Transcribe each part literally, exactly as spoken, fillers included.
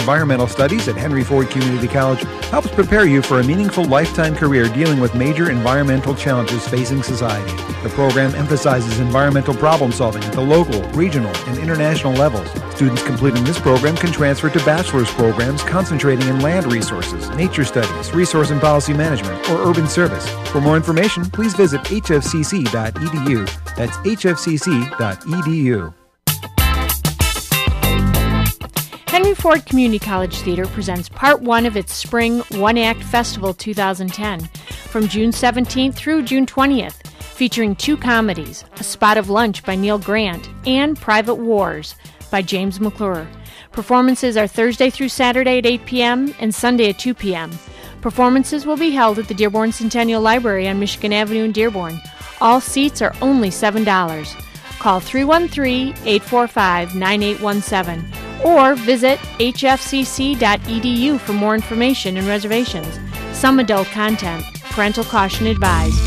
Environmental Studies at Henry Ford Community College helps prepare you for a meaningful lifetime career dealing with major environmental challenges facing society. The program emphasizes environmental problem solving at the local, regional, and international levels. Students completing this program can transfer to bachelor's programs concentrating in land resources, nature studies, resource and policy management, or urban service. For more information, please visit h f c c dot e d u. That's h f c c dot e d u. Henry Ford Community College Theater presents part one of its Spring One Act Festival two thousand ten from June seventeenth through June twentieth, featuring two comedies, A Spot of Lunch by Neil Grant and Private Wars by James McClure. Performances are Thursday through Saturday at eight p.m. and Sunday at two p.m. Performances will be held at the Dearborn Centennial Library on Michigan Avenue in Dearborn. All seats are only seven dollars. Call three one three, eight four five, nine eight one seven or visit h f c c dot e d u for more information and reservations. Some adult content. Parental caution advised.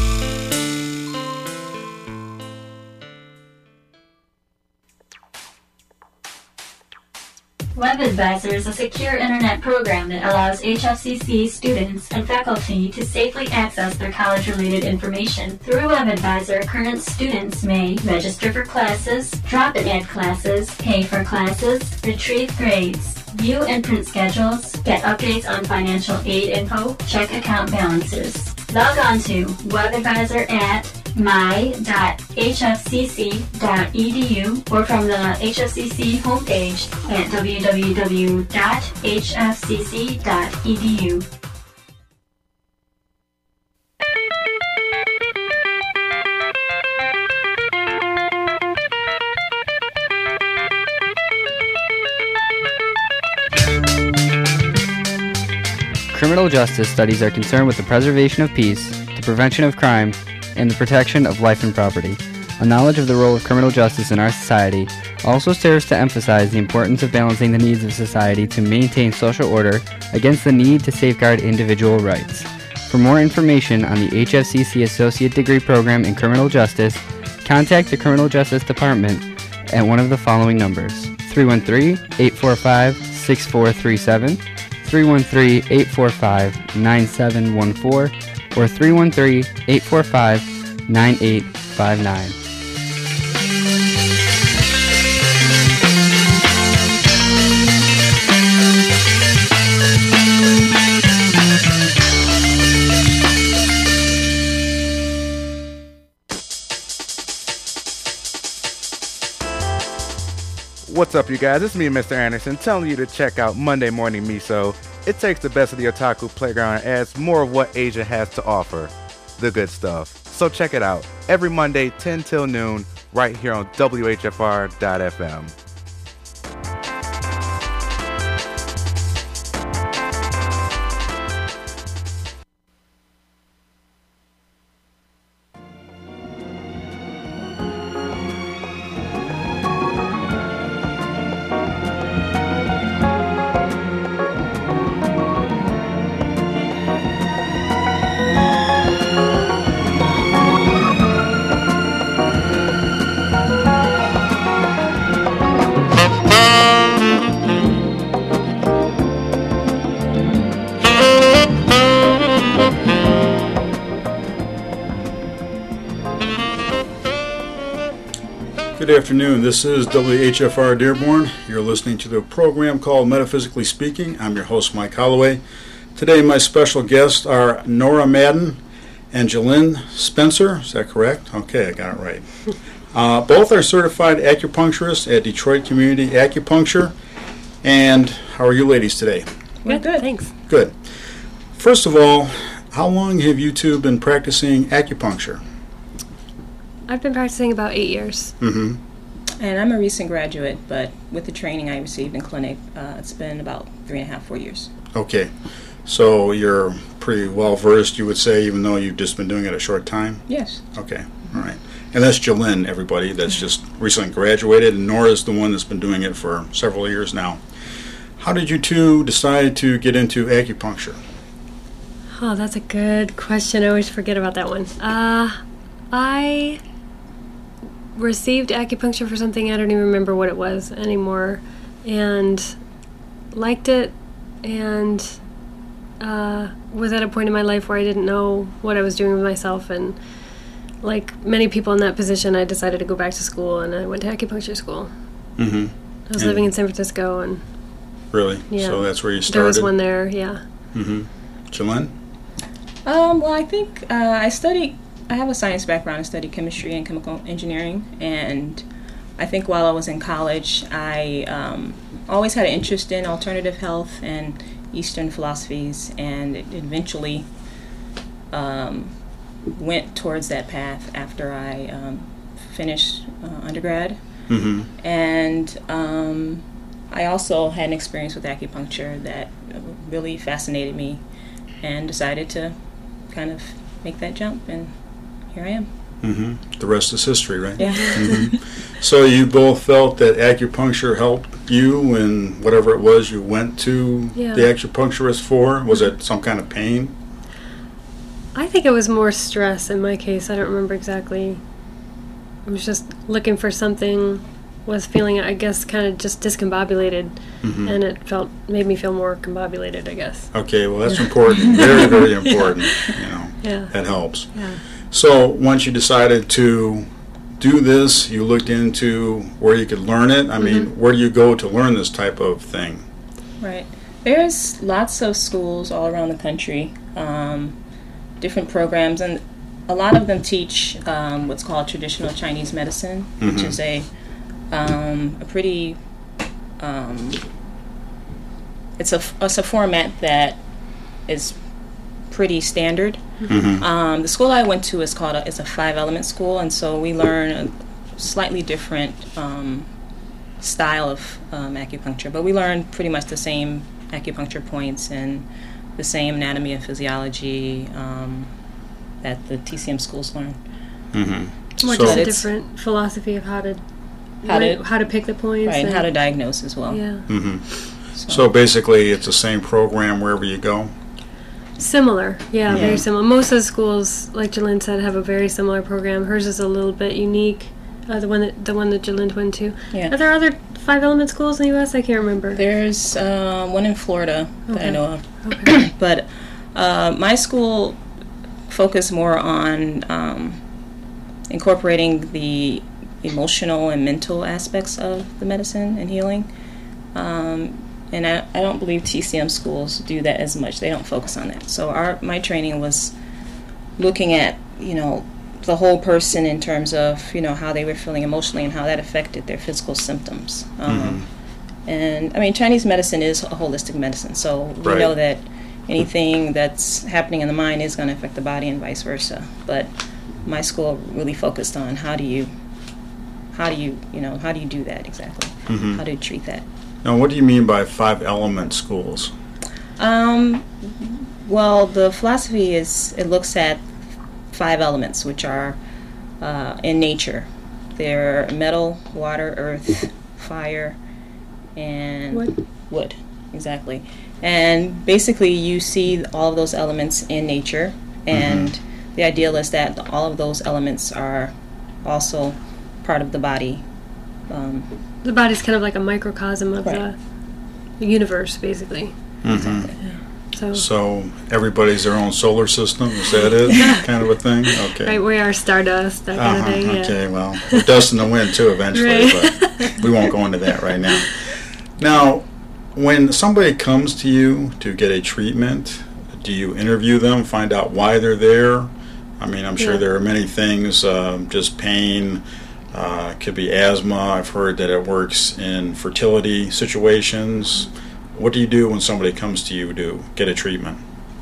WebAdvisor is a secure internet program that allows H F C C students and faculty to safely access their college-related information. Through WebAdvisor, current students may register for classes, drop and add classes, pay for classes, retrieve grades, view and print schedules, get updates on financial aid info, check account balances. Log on to WebAdvisor at my dot h f c c dot e d u or from the H F C C homepage at w w w dot h f c c dot e d u. Criminal justice studies are concerned with the preservation of peace, the prevention of crime, and the protection of life and property. A knowledge of the role of criminal justice in our society also serves to emphasize the importance of balancing the needs of society to maintain social order against the need to safeguard individual rights. For more information on the H F C C Associate Degree Program in Criminal Justice, contact the Criminal Justice Department at one of the following numbers: three one three, eight four five, six four three seven, three one three, eight four five, nine seven one four, or three one three, eight four five, nine eight five nine. What's up, you guys? It's me, Mister Anderson, telling you to check out Monday Morning Miso. It takes the best of the otaku playground and adds more of what Asia has to offer. The good stuff. So check it out. Every Monday, ten till noon, right here on W H F R dot F M. Good afternoon. This is W H F R Dearborn. You're listening to the program called Metaphysically Speaking. I'm your host, Mike Holloway. Today, my special guests are Nora Madden and Jalynn Spencer. Is that correct? Okay, I got it right. Uh, both are certified acupuncturists at Detroit Community Acupuncture. And how are you ladies today? Good, good. Thanks. Good. First of all, how long have you two been practicing acupuncture? I've been practicing about eight years. Mm-hmm. And I'm a recent graduate, but with the training I received in clinic, uh, it's been about three and a half, four years. Okay. So you're pretty well versed, you would say, even though you've just been doing it a short time? Yes. Okay. Mm-hmm. All right. And that's Jalynn, everybody, that's just recently graduated, and Nora's the one that's been doing it for several years now. How did you two decide to get into acupuncture? Oh, that's a good question. I always forget about that one. Uh, I received acupuncture for something. I don't even remember what it was anymore. And liked it, and uh, was at a point in my life where I didn't know what I was doing with myself, and like many people in that position, I decided to go back to school, and I went to acupuncture school. Mm-hmm. I was and living in San Francisco, and really, yeah, so that's where you started. There was one there, yeah. Mm-hmm. Jalynn? Um, well, I think uh, I studied, I have a science background. I studied chemistry and chemical engineering, and I think while I was in college, I um, always had an interest in alternative health and Eastern philosophies, and it eventually um, went towards that path after I um, finished uh, undergrad. Mm-hmm. And um, I also had an experience with acupuncture that really fascinated me, and decided to kind of make that jump, and here I am. Mm-hmm. The rest is history, right? Yeah. Mm-hmm. So you both felt that acupuncture helped you in whatever it was you went to yeah. the acupuncturist for? Was it some kind of pain? I think it was more stress in my case. I don't remember exactly. I was just looking for something, was feeling, I guess, kind of just discombobulated, mm-hmm. and it felt made me feel more combobulated, I guess. Okay, well, that's important. Very, very important. You know, yeah. That helps. Yeah. So once you decided to do this, you looked into where you could learn it. I mean, mm-hmm. where do you go to learn this type of thing? Right. There's lots of schools all around the country, um, different programs, and a lot of them teach um, what's called traditional Chinese medicine, mm-hmm. which is a um, a pretty um, it's a it's a format that is pretty standard. Mm-hmm. Um, the school I went to is called a, it's a five element school, and so we learn a slightly different um, style of um, acupuncture, but we learn pretty much the same acupuncture points and the same anatomy and physiology um, that the T C M schools learn. Mm-hmm. More so just a different philosophy of how to how to how to pick the points, right, and, and how to diagnose as well. Yeah. Mm-hmm. So. so basically, it's the same program wherever you go. Similar, yeah, yeah, very similar. Most of the schools, like Jalynn said, have a very similar program. Hers is a little bit unique. Uh, the one that the one that Jalynn went to. Yeah. Are there other five element schools in the U S? I can't remember. There's uh, one in Florida okay. that I know of. Okay. But uh, my school focused more on um, incorporating the emotional and mental aspects of the medicine and healing. Um, and I, I don't believe T C M schools do that as much. They don't focus on that. So our my training was looking at, you know, the whole person in terms of, you know, how they were feeling emotionally and how that affected their physical symptoms. Um, mm-hmm. And, I mean, Chinese medicine is a holistic medicine, so we right. know that anything that's happening in the mind is going to affect the body and vice versa. But my school really focused on how do you, how do you, you know, how do you do that exactly? Mm-hmm. How do you treat that? Now, what do you mean by five-element schools? Um, well, the philosophy is, it looks at five elements, which are uh, in nature. They're metal, water, earth, fire, and wood. Wood, exactly. And basically, you see all of those elements in nature, and mm-hmm. the ideal is that all of those elements are also part of the body. Um, the body's kind of like a microcosm of right. the universe, basically. Mm-hmm. Exactly. Yeah. So, so everybody's their own solar system, is that it? Kind of a thing? Okay. Right, we are stardust, that kind uh-huh, of thing. Yeah. Okay, well, we're dust in the wind too eventually, right. but we won't go into that right now. Now, when somebody comes to you to get a treatment, do you interview them, find out why they're there? I mean, I'm sure yeah. there are many things, uh, just pain, uh, could be asthma. I've heard that it works in fertility situations. What do you do when somebody comes to you to get a treatment?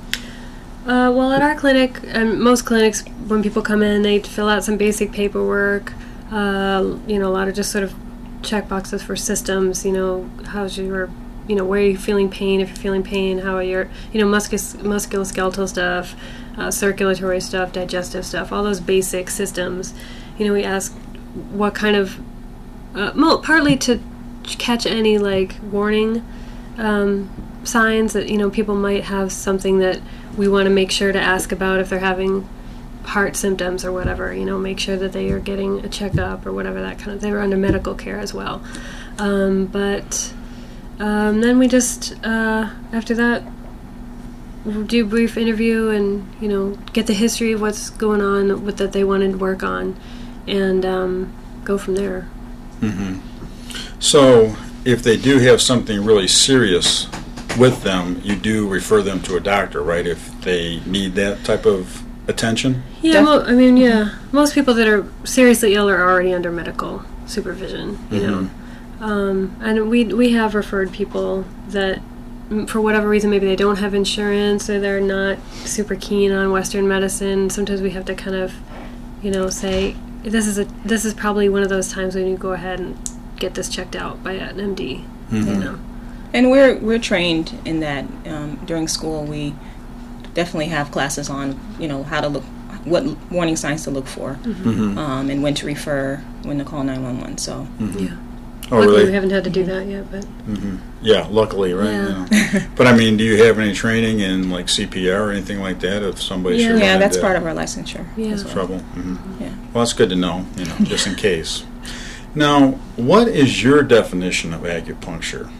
Uh, well, at our clinic, and most clinics, when people come in, they fill out some basic paperwork. Uh, you know, a lot of just sort of check boxes for systems. You know, how's your, you know, where are you feeling pain? If you're feeling pain, how are your, you know, muscus- musculoskeletal stuff, uh, circulatory stuff, digestive stuff, all those basic systems. You know, we ask what kind of, uh, mo- partly to catch any like warning Um, signs that, you know, people might have something that we want to make sure to ask about if they're having heart symptoms or whatever, you know, make sure that they are getting a checkup or whatever, that kind of, they're under medical care as well. Um, but Um, then we just, uh, after that, we'll do a brief interview and, you know, get the history of what's going on with that they wanted to work on, and um, go from there. Mm-hmm. So if they do have something really serious with them, you do refer them to a doctor, right, if they need that type of attention? Yeah, mo- I mean, yeah. Most people that are seriously ill are already under medical supervision, you Mm-hmm. know. Um, and we we have referred people that, mm, for whatever reason, maybe they don't have insurance or they're not super keen on Western medicine. Sometimes we have to kind of, you know, say, this is a this is probably one of those times when you go ahead and get this checked out by an M D, Mm-hmm. you know. And we're we're trained in that. Um, during school, we definitely have classes on, you know, how to look, what warning signs to look for, Mm-hmm. um, and when to refer, when to call nine one one. So, Mm-hmm. Yeah. Oh, Luckily, really? we haven't had to do that yet, but Mm-hmm. Yeah, luckily, right? Yeah. Yeah. But I mean, do you have any training in like C P R or anything like that if somebody Yeah. should yeah, run that's into part of our licensure. Yeah. as well. trouble? Mm-hmm. Yeah. Well, that's good to know, you know, just in case. Now, what is your definition of acupuncture?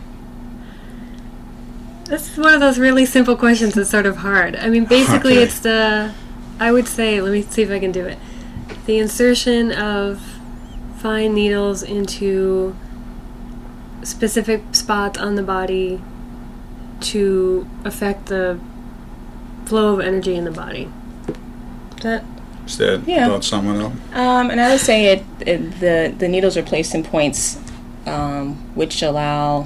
that's one of those really simple questions that's sort of hard. I mean, basically, Okay. it's the, I would say, let me see if I can do it. The insertion of fine needles into specific spots on the body to affect the flow of energy in the body. That Is that Yeah. about someone else? Um, and I would say it, it the the needles are placed in points um, which allow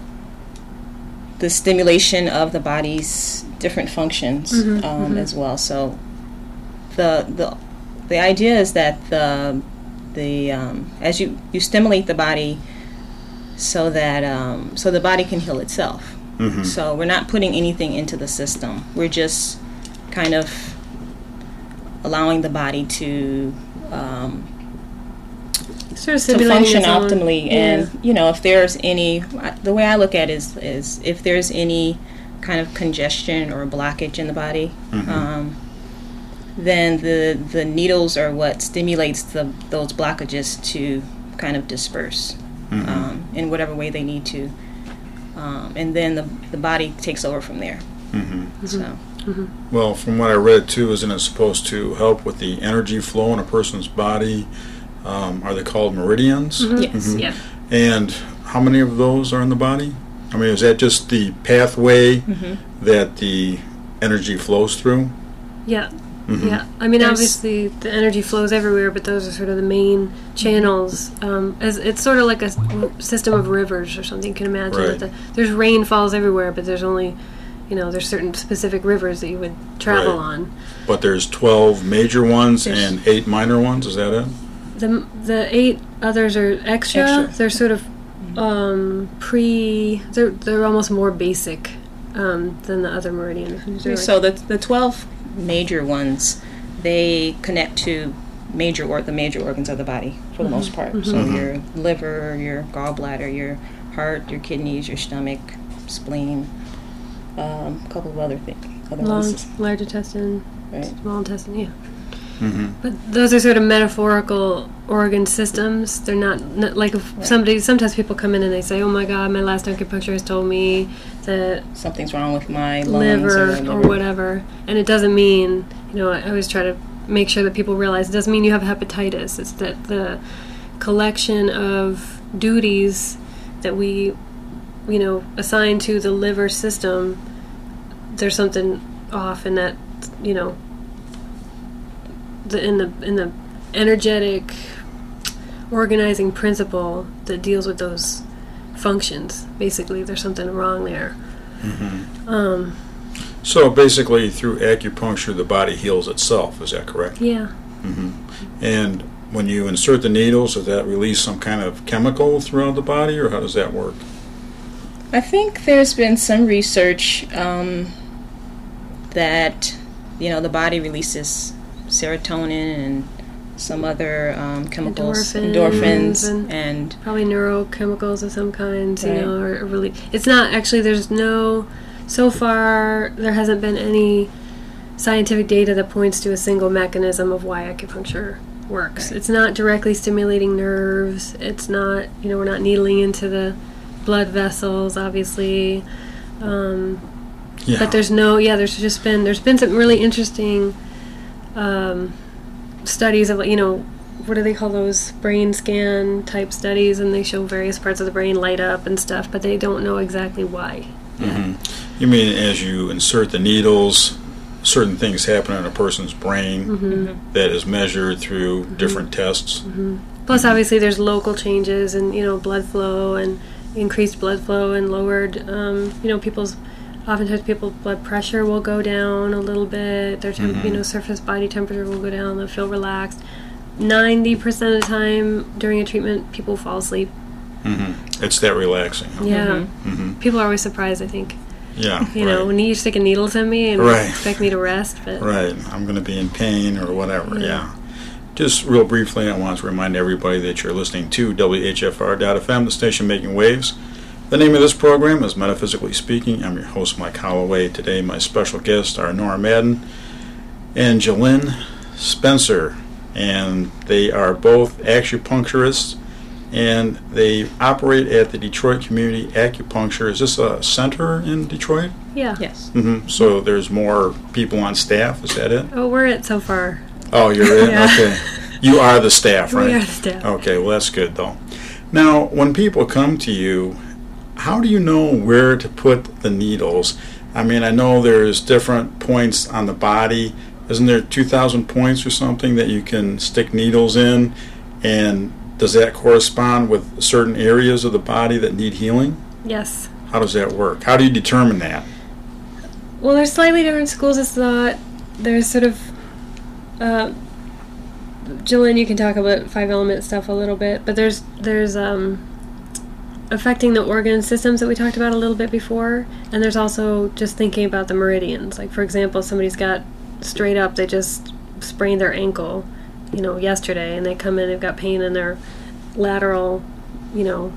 the stimulation of the body's different functions Mhm, um, mhm. as well. So the the the idea is that the the um, as you, you stimulate the body so that um, so the body can heal itself. Mm-hmm. So we're not putting anything into the system. We're just kind of allowing the body to um, sort of to stimulating function its own- optimally. yeah. And you know, if there's any, the way I look at it is is if there's any kind of congestion or blockage in the body, Mhm. um, then the the needles are what stimulates the those blockages to kind of disperse Mhm. um, in whatever way they need to, um, and then the the body takes over from there. Mm-hmm. So. Well, from what I read too, isn't it supposed to help with the energy flow in a person's body? Um, are they called meridians? Mhm. Yes. Mhm. Yeah. And how many of those are in the body? I mean, is that just the pathway Mhm. that the energy flows through? Yeah. Mhm. Yeah, I mean, There's- obviously the energy flows everywhere, but those are sort of the main channels. Um, as it's sort of like a s- system of rivers or something. You can imagine Right. that the, there's rain falls everywhere, but there's only, you know, there's certain specific rivers that you would travel Right. on. But there's twelve major ones There's- and eight minor ones. Is that it? The the eight others are extra. Extra. They're sort of um, pre. They're they're almost more basic um, than the other meridians. They're like- So the the twelve major ones, they connect to major or the major organs of the body for the most part. So Mhm. your liver, your gallbladder, your heart, your kidneys, your stomach, spleen, um, a couple of other things, other lungs, ones, large intestine, right? small intestine. Yeah. Mm-hmm. But those are sort of metaphorical organ systems. They're not, not like if Right. somebody. Sometimes people come in and they say, "Oh my God, my last acupuncturist told me that Something's wrong with my lungs liver or, or whatever," and it doesn't mean. You know, I always try to make sure that people realize it doesn't mean you have hepatitis. It's that the collection of duties that we, you know, assign to the liver system. There's something off in that, you know. The, in the in the energetic organizing principle that deals with those functions. Basically, there's something wrong there. Mm-hmm. Um, So basically, through acupuncture, the body heals itself. Is that correct? yeah. Mm-hmm. And when you insert the needles, does that release some kind of chemical throughout the body, or how does that work? I think there's been some research um, that you know the body releases serotonin and some other um, chemicals, Endorphins endorphins, and- and Probably neurochemicals of some kinds, you Right. know, are really. It's not actually. There's no. So far, there hasn't been any scientific data that points to a single mechanism of why acupuncture works. Right. It's not directly stimulating nerves. It's not. You know, we're not needling into the blood vessels, obviously. Um, Yeah. But there's no, yeah, there's just been, there's been some really interesting um, studies of, you know, what do they call those, brain scan type studies, and they show various parts of the brain light up and stuff, but they don't know exactly why. Mm-hmm. You mean as you insert the needles, certain things happen in a person's brain Mm-hmm. that is measured through Mm-hmm. different tests? Mm-hmm. Plus, obviously, there's local changes in, you know, blood flow and increased blood flow and lowered, um, you know, people's, oftentimes people's blood pressure will go down a little bit, their, temp- Mm-hmm. you know, surface body temperature will go down, they'll feel relaxed. ninety percent of the time during a treatment, people fall asleep. Mm-hmm. It's that relaxing. Huh? Yeah. Mm-hmm. People are always surprised, I think. Yeah. You right. know, when you're sticking needles in me and Right. expect me to rest. But Right. I'm going to be in pain or whatever. Yeah. Yeah. Just real briefly, I want to remind everybody that you're listening to W H F R dot F M, the station making waves. The name of this program is Metaphysically Speaking. I'm your host, Mike Holloway. Today, my special guests are Nora Madden and Jalynn Spencer. And they are both acupuncturists, and they operate at the Detroit Community Acupuncture. Is this a center in Detroit? yeah. Yes. Mm-hmm. So there's more people on staff. Is that it? Oh, we're it so far. Oh, you're in? Yeah. Okay. You are the staff, right? We are the staff. Okay, well, that's good, though. Now, when people come to you, how do you know where to put the needles? I mean, I know there's different points on the body. Isn't there two thousand points or something that you can stick needles in? And does that correspond with certain areas of the body that need healing? Yes. How does that work? How do you determine that? Well, there's slightly different schools of thought. There's sort of, uh, Jalynn, you can talk about five element stuff a little bit, but there's there's um, affecting the organ systems that we talked about a little bit before, and there's also just thinking about the meridians. Like, for example, somebody's got straight up, they just sprained their ankle, you know, yesterday, and they come in, they've got pain in their lateral, you know,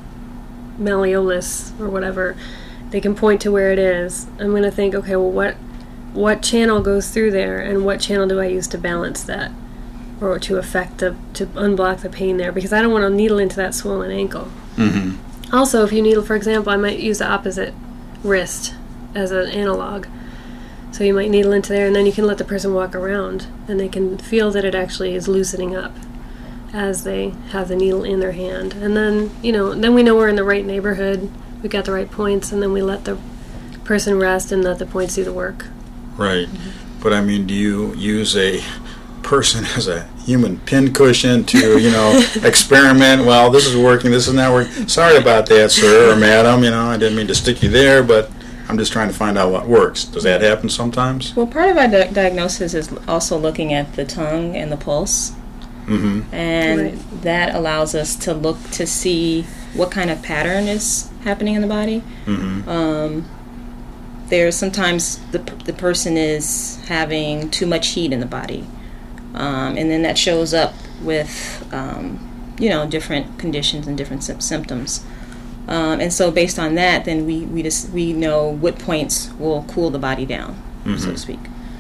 malleolus or whatever. They can point to where it is. I'm going to think, okay, well, what what channel goes through there, and what channel do I use to balance that, or to affect the, to unblock the pain there, because I don't want to needle into that swollen ankle. Mm-hmm. Also, if you needle, for example, I might use the opposite wrist as an analog. So you might needle into there, and then you can let the person walk around, and they can feel that it actually is loosening up as they have the needle in their hand. And then, you know, then we know we're in the right neighborhood, we got the right points, and then we let the person rest and let the points do the work. Right. But, I mean, do you use a person as a human pincushion to, you know, experiment? Well, this is working, this is not working. Sorry about that, sir or madam. You know, I didn't mean to stick you there, but I'm just trying to find out what works. Does that happen sometimes? Well, part of our di- diagnosis is also looking at the tongue and the pulse. Mm-hmm. And Right. that allows us to look to see what kind of pattern is happening in the body. Mm-hmm. Um, there's sometimes the, the person is having too much heat in the body. Um, and then that shows up with, um, you know, different conditions and different sy- symptoms. Um, and so based on that, then we, we just we know what points will cool the body down, Mm-hmm. so to speak.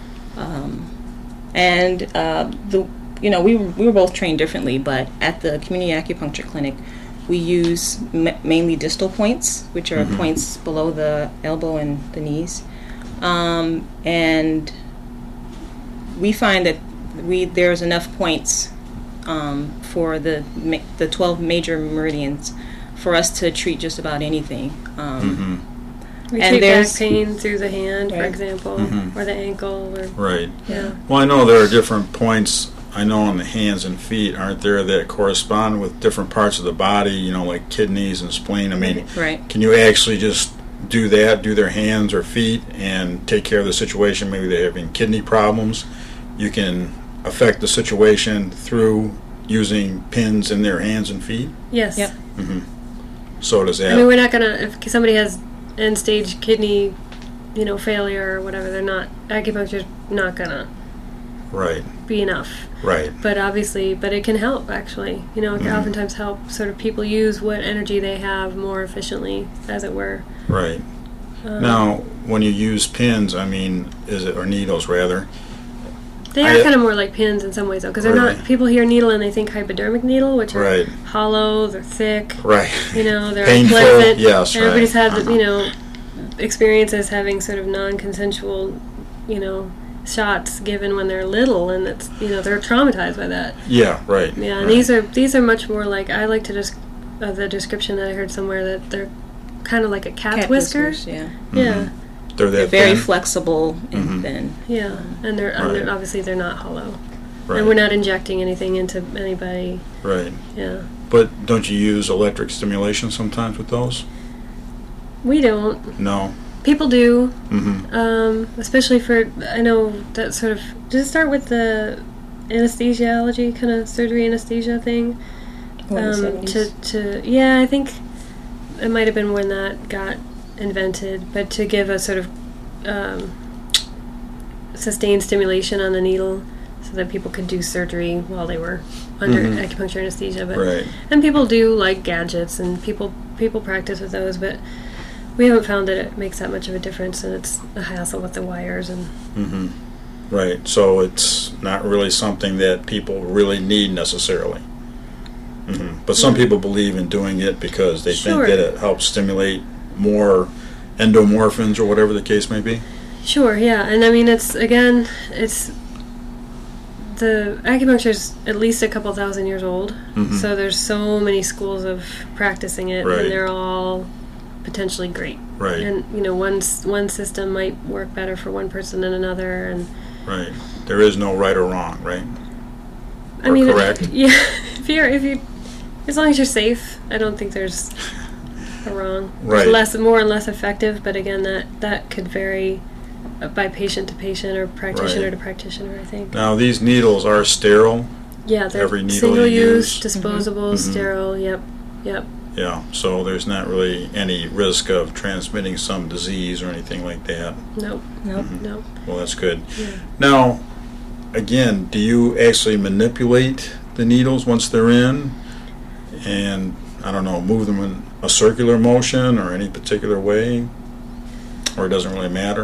Um, and uh, the you know we we were both trained differently, but at the community acupuncture clinic, we use m- mainly distal points, which are Mhm. points below the elbow and the knees, um, and we find that we there's enough points um, for the ma- the twelve major meridians for us to treat just about anything. Um, Mm-hmm. We And treat back there's- pain through the hand, for Right. example, Mhm. or the ankle, or Right. yeah. Well, I know there are different points, I know on the hands and feet, aren't there, that correspond with different parts of the body, you know, like kidneys and spleen. I mean, Right. can you actually just do that, do their hands or feet, and take care of the situation? Maybe they're having kidney problems. You can affect the situation through using pins in their hands and feet. Yes. Yep. Mm-hmm. So does that. I mean, we're not gonna, if somebody has end-stage kidney, you know, failure or whatever, they're not, acupuncture's not gonna right, be enough. right. But obviously, but it can help, actually. You know, it can Mhm. oftentimes help sort of people use what energy they have more efficiently, as it were. Right. Um, Now, when you use pins, I mean, is it, or needles rather, They are kind of more like pins in some ways, though, because they're Really? not. People hear needle and they think hypodermic needle, which are Right. hollow, they're thick, Right. you know, they're Painful, unpleasant. yes, right. Everybody's had, Uh-huh. you know, experiences having sort of non-consensual, you know, shots given when they're little, and it's, you know, they're traumatized by that. Yeah, right. Yeah, and right. these are these are much more like, I like to just uh, the description that I heard somewhere that they're kind of like a cat's Cat whisker. whiskers, yeah. Yeah, They're They're that very thin? flexible and Mhm. thin. yeah, and they're, and they're Right. obviously they're not hollow, Right. and we're not injecting anything into anybody. Right. Yeah, But don't you use electric stimulation sometimes with those? we don't. No. People do, Mm-hmm. um, especially for, I know that sort of. Does it start with the anesthesiology kind of surgery anesthesia thing? Oh, in the Um, seventies. to to yeah, I think it might have been when that got invented, but to give a sort of um, sustained stimulation on the needle so that people could do surgery while they were under Mhm. acupuncture anesthesia. But Right. and people do like gadgets, and people people practice with those, but we haven't found that it makes that much of a difference, and it's a hassle with the wires and. Mm-hmm. Right. So it's not really something that people really need necessarily. Mm-hmm. But some people believe in doing it because they Sure. think that it helps stimulate more endomorphins or whatever the case may be. Sure, yeah, and I mean it's again, it's the acupuncture's at least a couple thousand years old, Mhm. so there's so many schools of practicing it, Right. and they're all potentially great. Right. And you know, one s- one system might work better for one person than another, and Right. There is no right or wrong, right? I Or mean, correct. yeah, if you're if you, as long as you're safe, I don't think there's a wrong. Right. There's less, more and less effective, but again, that that could vary uh, by patient to patient or practitioner Right. to practitioner, I think. Now these needles are sterile. Yeah, they're Every needle single you use, use. disposable, Mhm. sterile. Yep, yep. Yeah. So there's not really any risk of transmitting some disease or anything like that. Nope, Nope. Mhm. nope. Well, that's good. Yeah. Now, again, do you actually manipulate the needles once they're in, and I don't know, move them in a circular motion or any particular way, or it doesn't really matter?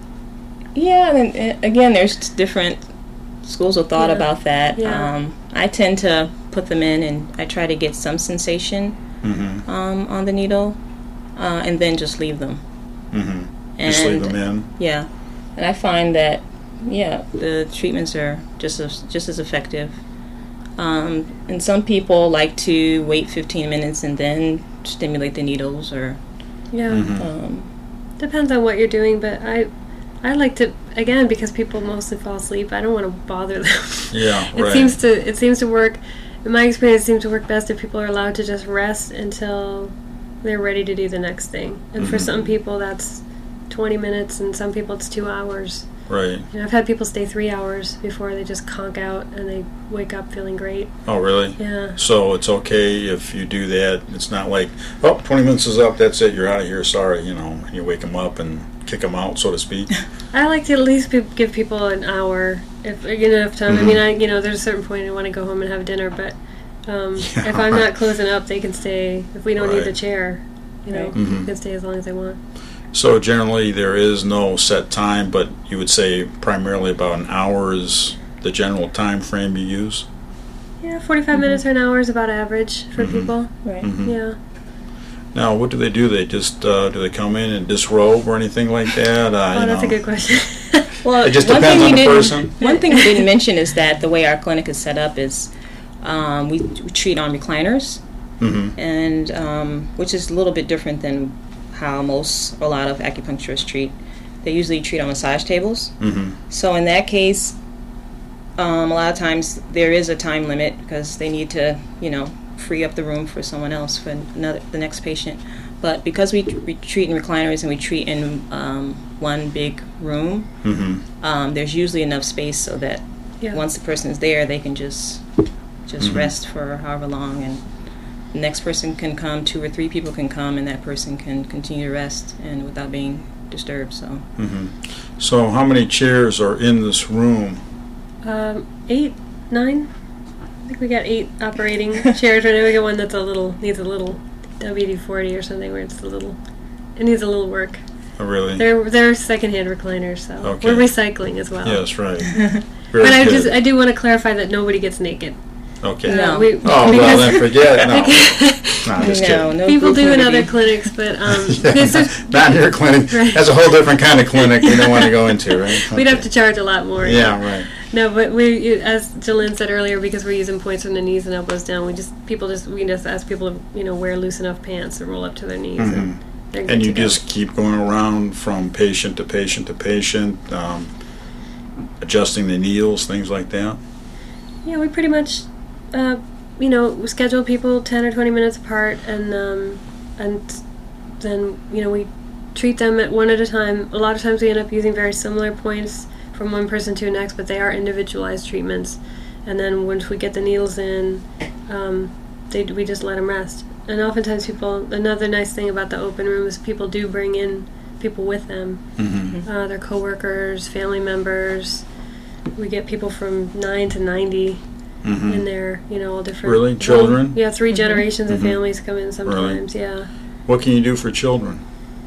Yeah, and uh, again, there's different schools of thought Yeah. about that. Yeah. Um, I tend to put them in, and I try to get some sensation Mm-hmm. um, on the needle, uh, and then just leave them. Mm-hmm. Just leave And- them in. Yeah, and I find that yeah, the treatments are just as just as effective. Um, and some people like to wait fifteen minutes and then stimulate the needles, or Yeah, Mhm. um, depends on what you're doing, but I, I like to again because people mostly fall asleep. I don't want to bother them. Yeah, It right. seems to it seems to work. In my experience, it seems to work best if people are allowed to just rest until they're ready to do the next thing. And for Mhm. some people, that's twenty minutes, and some people it's two hours. Right. You know, I've had people stay three hours before they just conk out and they wake up feeling great. Oh, really? Yeah. So it's okay if you do that. It's not like, oh, twenty minutes is up, that's it, you're out of here, sorry, you know, and you wake them up and kick them out, so to speak. I like to at least be, give people an hour if you know enough time. I Mhm. mean, I you know, there's a certain point I want to go home and have dinner, but um, Yeah, if I'm right. not closing up, they can stay. If we don't need the Right. chair, you know, Right. Mhm. they can stay as long as they want. So generally there is no set time, but you would say primarily about an hour is the general time frame you use? Yeah, forty-five minutes or an hour is about average for Mhm. people. right. Mhm. Yeah. Now, what do they do? They just, uh, do they come in and disrobe or anything like that? Uh, Oh, you that's a know? good question. Well, It just one depends thing on we the didn't- person. One thing we didn't mention is that the way our clinic is set up is um, we, we treat on recliners, Mm-hmm. and um, which is a little bit different than how most or a lot of acupuncturists treat. They usually treat on massage tables. Mm-hmm. So in that case, um, a lot of times there is a time limit because they need to, you know, free up the room for someone else, for another, the next patient. But because we, we treat in recliners and we treat in um, one big room, Mm-hmm. um, there's usually enough space so that Yeah. once the person is there, they can just just Mhm. rest for however long, and the next person can come, two or three people can come, and that person can continue to rest and without being disturbed. So Mm-hmm. So how many chairs are in this room? Um, eight, nine. I think we got eight operating chairs right now. We got one that's a little needs a little W D forty or something where it's a little. It needs a little work. Oh, really? They're they're secondhand recliners, so Okay. we're recycling as well. Yes, right. Very but I good. just I do want to clarify that nobody gets naked. Okay. No. We, Oh, well, because- then forget. No. No, I'm just no, kidding. no People group do in nudity. other clinics, but um, Yeah, because there's- not in your clinic. Right. That's a whole different kind of clinic we don't want to go into, right? we'd have Okay. to charge a lot more. Yeah, right. No, but we, as Jalen said earlier, because we're using points from the knees and elbows down, we just people just we just ask people to you know wear loose enough pants to roll up to their knees, and they're good And to you go. just keep going around from patient to patient to patient, um, adjusting the needles, things like that. Yeah, we pretty much, uh, you know, we schedule people ten or twenty minutes apart, and um, and then you know we treat them at one at a time. A lot of times we end up using very similar points from one person to the next, but they are individualized treatments. And then once we get the needles in, um, they we just let them rest. And oftentimes people, another nice thing about the open room is people do bring in people with them, Mm-hmm. uh, their coworkers, family members. We get people from nine to ninety Mm-hmm. in there, you know, all different. Really? Children? Yeah, three generations of Mhm. families come in sometimes. Yeah. What can you do for children?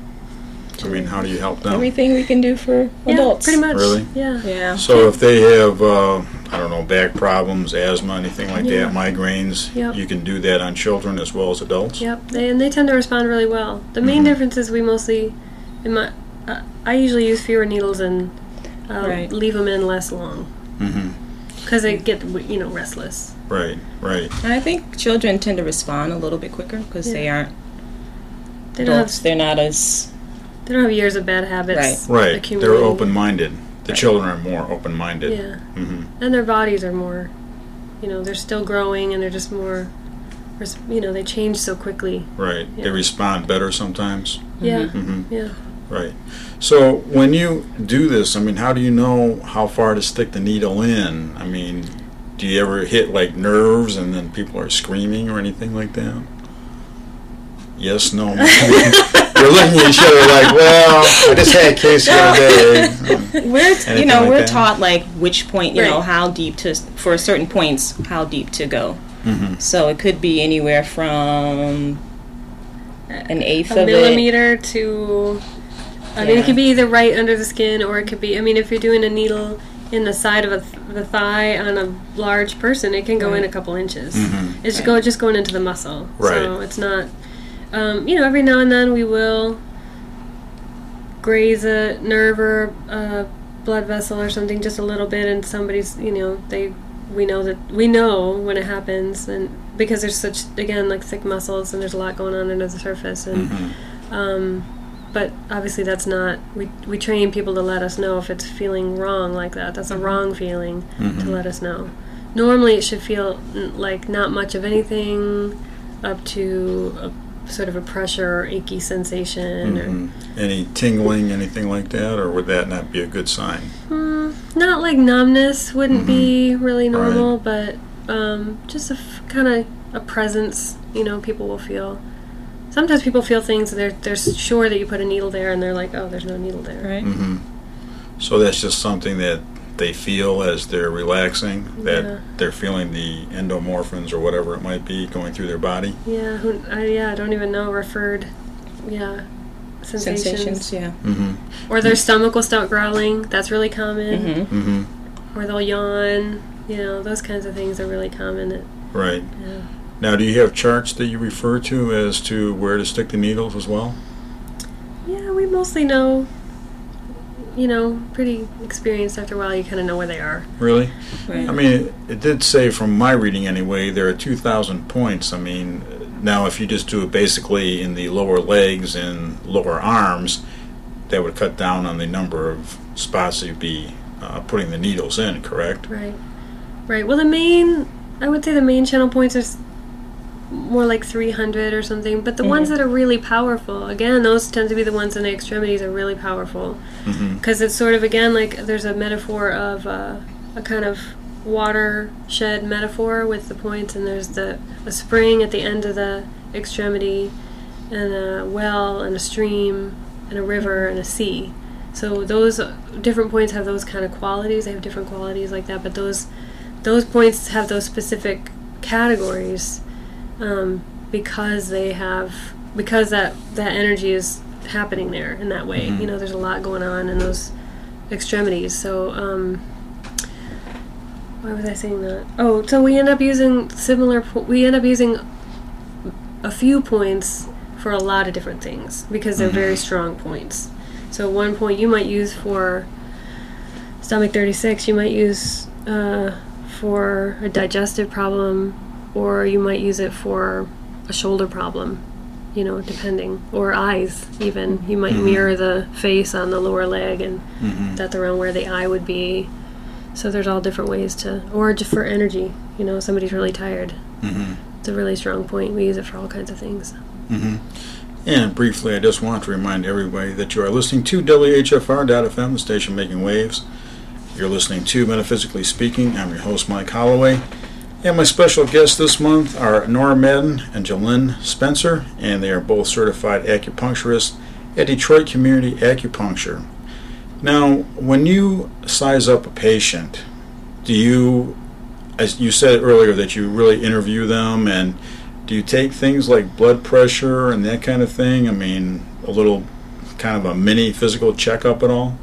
I mean, how do you help them? Everything we can do for Yeah, adults. pretty much. Really? Yeah. Yeah. So if they have, uh, I don't know, back problems, asthma, anything like Yeah. that, migraines, Yep. you can do that on children as well as adults? Yep. They and they tend to respond really well. The main Mhm. difference is we mostly, in my, uh, I usually use fewer needles and uh, Right. leave them in less long Mm-hmm. because they get you know restless. Right, right. And I think children tend to respond a little bit quicker because they Yeah. aren't They don't adults. have They're not as they don't have years of bad habits. Right. They're accumulating. open-minded. The Right. children are more open-minded. Yeah. Mm-hmm. And their bodies are more, you know, they're still growing and they're just more, res- you know, they change so quickly. Right. They Yeah. respond better sometimes. Yeah. Mm-hmm. Yeah. Right. So when you do this, I mean, how do you know how far to stick the needle in? I mean, do you ever hit like nerves and then people are screaming or anything like that? Yes, no. You're looking at each other like, well, I just had a case the other day. we're Anything you know like we're that? taught like which point you know Right. how deep to for certain points how deep to go. Mm-hmm. So it could be anywhere from an eighth A of it. millimeter to, I mean, Yeah. it could be either right under the skin or it could be, I mean, if you're doing a needle in the side of a th- the thigh on a large person, it can go in a couple inches. Mhm. It's go just going into the muscle. So Right. it's not, um, you know, every now and then we will graze a nerve or a blood vessel or something just a little bit, and somebody's, you know, they, we know that, we know when it happens, and because there's such, again, like thick muscles and there's a lot going on under the surface, and Mm-hmm. um, but obviously that's not, we, we train people to let us know if it's feeling wrong like that. That's a wrong feeling Mhm. to let us know. Normally it should feel n- like not much of anything up to a, sort of a pressure or achy sensation. Mhm. Any tingling, anything like that, or would that not be a good sign? Or, mm, not like numbness wouldn't be really Right. normal, but um, just a f- kind of a presence, you know, people will feel. Sometimes people feel things and they're, they're sure that you put a needle there and they're like, oh, there's no needle there. Right. Mm-hmm. So that's just something that they feel as they're relaxing, that Yeah. they're feeling the endomorphins or whatever it might be going through their body. Yeah, who, I, yeah, I don't even know, referred, yeah, sensations. Sensations. Yeah. Mm-hmm. Or their stomach will start growling, that's really common. Mm-hmm. Mm-hmm. Or they'll yawn, you know, those kinds of things are really common. It, Right. yeah. Now, do you have charts that you refer to as to where to stick the needles as well? yeah, we mostly know, you know, pretty experienced after a while, you kind of know where they are. Really? Right. I mean, it, it did say, from my reading anyway, there are two thousand points. I mean, now if you just do it basically in the lower legs and lower arms, that would cut down on the number of spots you'd be uh, putting the needles in, correct? Right. Right. Well, the main, I would say the main channel points are s- more like three hundred or something, but the ones that are really powerful, again, those tend to be the ones in the extremities are really powerful. Mm-hmm. Because it's sort of, again, like there's a metaphor of uh, a kind of watershed metaphor with the points, and there's the a spring at the end of the extremity, and a well, and a stream, and a river, and a sea. So those uh, different points have those kind of qualities. They have different qualities like that, but those those points have those specific categories um, because they have because that that energy is happening there in that way. Mhm. You know, there's a lot going on in those extremities. So um, why was I saying that? Oh, so we end up using similar, po- we end up using a few points for a lot of different things because they're mm-hmm. very strong points. So one point you might use for stomach thirty-six, you might use uh, for a digestive problem, or you might use it for a shoulder problem, you know, depending. Or eyes, even. You might mm-hmm. mirror the face on the lower leg, and mm-hmm. that's around where the eye would be. So there's all different ways to, or just for energy, you know, somebody's really tired. Mm-hmm. It's a really strong point. We use it for all kinds of things. Mm-hmm. And briefly, I just want to remind everybody that you are listening to W H F R dot F M, the station making waves. You're listening to Metaphysically Speaking. I'm your host, Mike Holloway. And my special guests this month are Nora Madden and Jolynn Spencer, and they are both certified acupuncturists at Detroit Community Acupuncture. Now, when you size up a patient, do you, as you said earlier, that you really interview them, and do you take things like blood pressure and that kind of thing? I mean, a little kind of a mini physical checkup at all?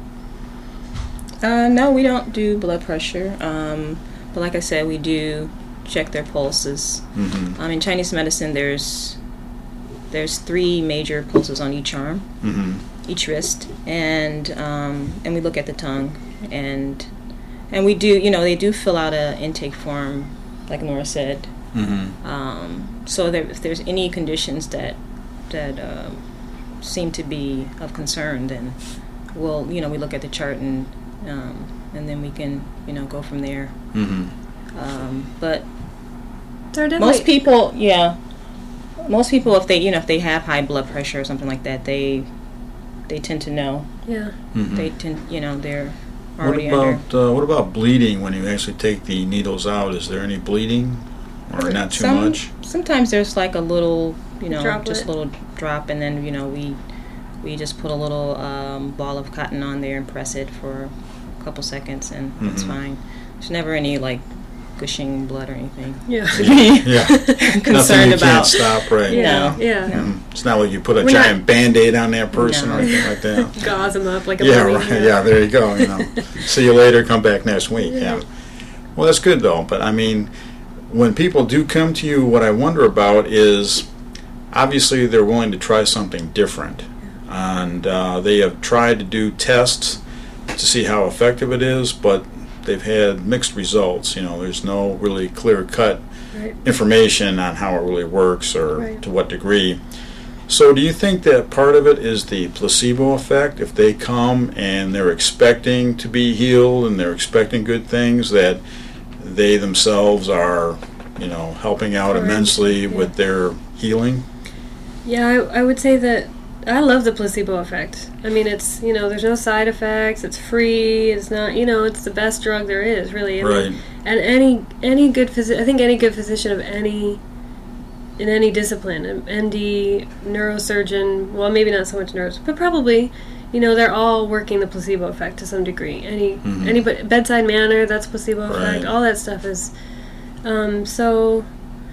Uh, no, we don't do blood pressure. Um, but like I said, we do check their pulses. Mm-hmm. Um, in Chinese medicine, there's there's three major pulses on each arm, mm-hmm. each wrist, and um, and we look at the tongue, and and we do, you know, they do fill out a intake form, like Nora said. Mm-hmm. Um, so there, if there's any conditions that that uh, seem to be of concern, then we'll, you know, we look at the chart and um, and then we can, you know, go from there. Mm-hmm. Um, but most people, yeah, most people, if they, you know, if they have high blood pressure or something like that, they they tend to know. Yeah. Mm-hmm. They tend, you know, they're already what about under. Uh, what about bleeding when you actually take the needles out? Is there any bleeding, or not too Some, much? Sometimes there's like a little, you know, Droplet. just a little drop, and then, you know, we we just put a little um, ball of cotton on there and press it for a couple seconds, and mm-hmm. it's fine. There's never any like gushing blood or anything. Yeah. yeah. Concerned Nothing you about. Can't stop, right? Yeah. No. Yeah. No. Mm. It's not like you put a We're giant not, Band-Aid on that person no. or anything like that. Gauze them up like a yeah, mummy. right. Yeah. yeah, there you go. You know, see you later. Come back next week. Yeah. Well, that's good though. But I mean, when people do come to you, what I wonder about is obviously they're willing to try something different, and uh, they have tried to do tests to see how effective it is, but they've had mixed results. You know, there's no really clear-cut right. information on how it really works or right. to what degree. So do you think that part of it is the placebo effect? If they come and they're expecting to be healed and they're expecting good things, that they themselves are, you know, helping out right. immensely yeah. with their healing? Yeah, I, I would say that I love the placebo effect. I mean, it's, you know, there's no side effects, it's free, it's not, you know, it's the best drug there is, really. I right. mean, and any any good physician, I think any good physician of any, in any discipline, an M D, neurosurgeon, well, maybe not so much neuros, but probably, you know, they're all working the placebo effect to some degree. Any, mm-hmm. any bedside manner, that's placebo right. effect, all that stuff is, um, so,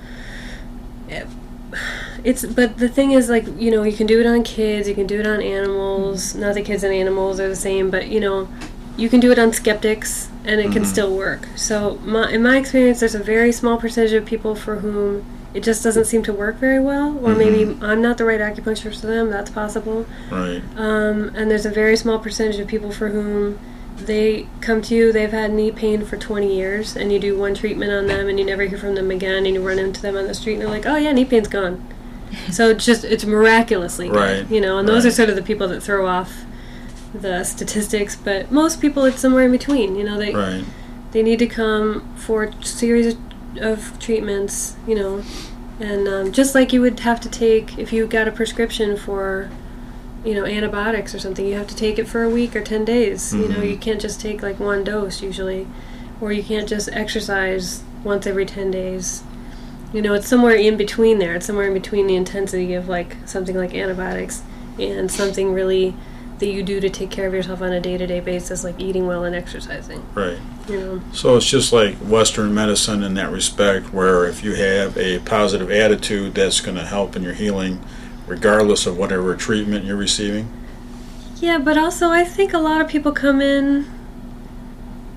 yeah. It's, but the thing is, like, you know, you can do it on kids, you can do it on animals. Not that kids and animals are the same, but, you know, you can do it on skeptics, and it mm-hmm. can still work. So, my, in my experience, there's a very small percentage of people for whom it just doesn't seem to work very well, or mm-hmm. maybe I'm not the right acupuncturist for them. That's possible. Right. Um, and there's a very small percentage of people for whom they come to you, they've had knee pain for twenty years, and you do one treatment on them, and you never hear from them again, and you run into them on the street, and they're like, oh, yeah, knee pain's gone. So it's just, it's miraculously good, right. you know, and those right. are sort of the people that throw off the statistics, but most people it's somewhere in between, you know, they right. they need to come for a series of, of treatments, you know, and um, just like you would have to take, if you got a prescription for, you know, antibiotics or something, you have to take it for a week or ten days, mm-hmm. you know, you can't just take like one dose usually, or you can't just exercise once every ten days. You know, it's somewhere in between there. It's somewhere in between the intensity of, like, something like antibiotics and something really that you do to take care of yourself on a day-to-day basis, like eating well and exercising. Right. You know? So it's just like Western medicine in that respect, where if you have a positive attitude, that's going to help in your healing, regardless of whatever treatment you're receiving? Yeah, but also I think a lot of people come in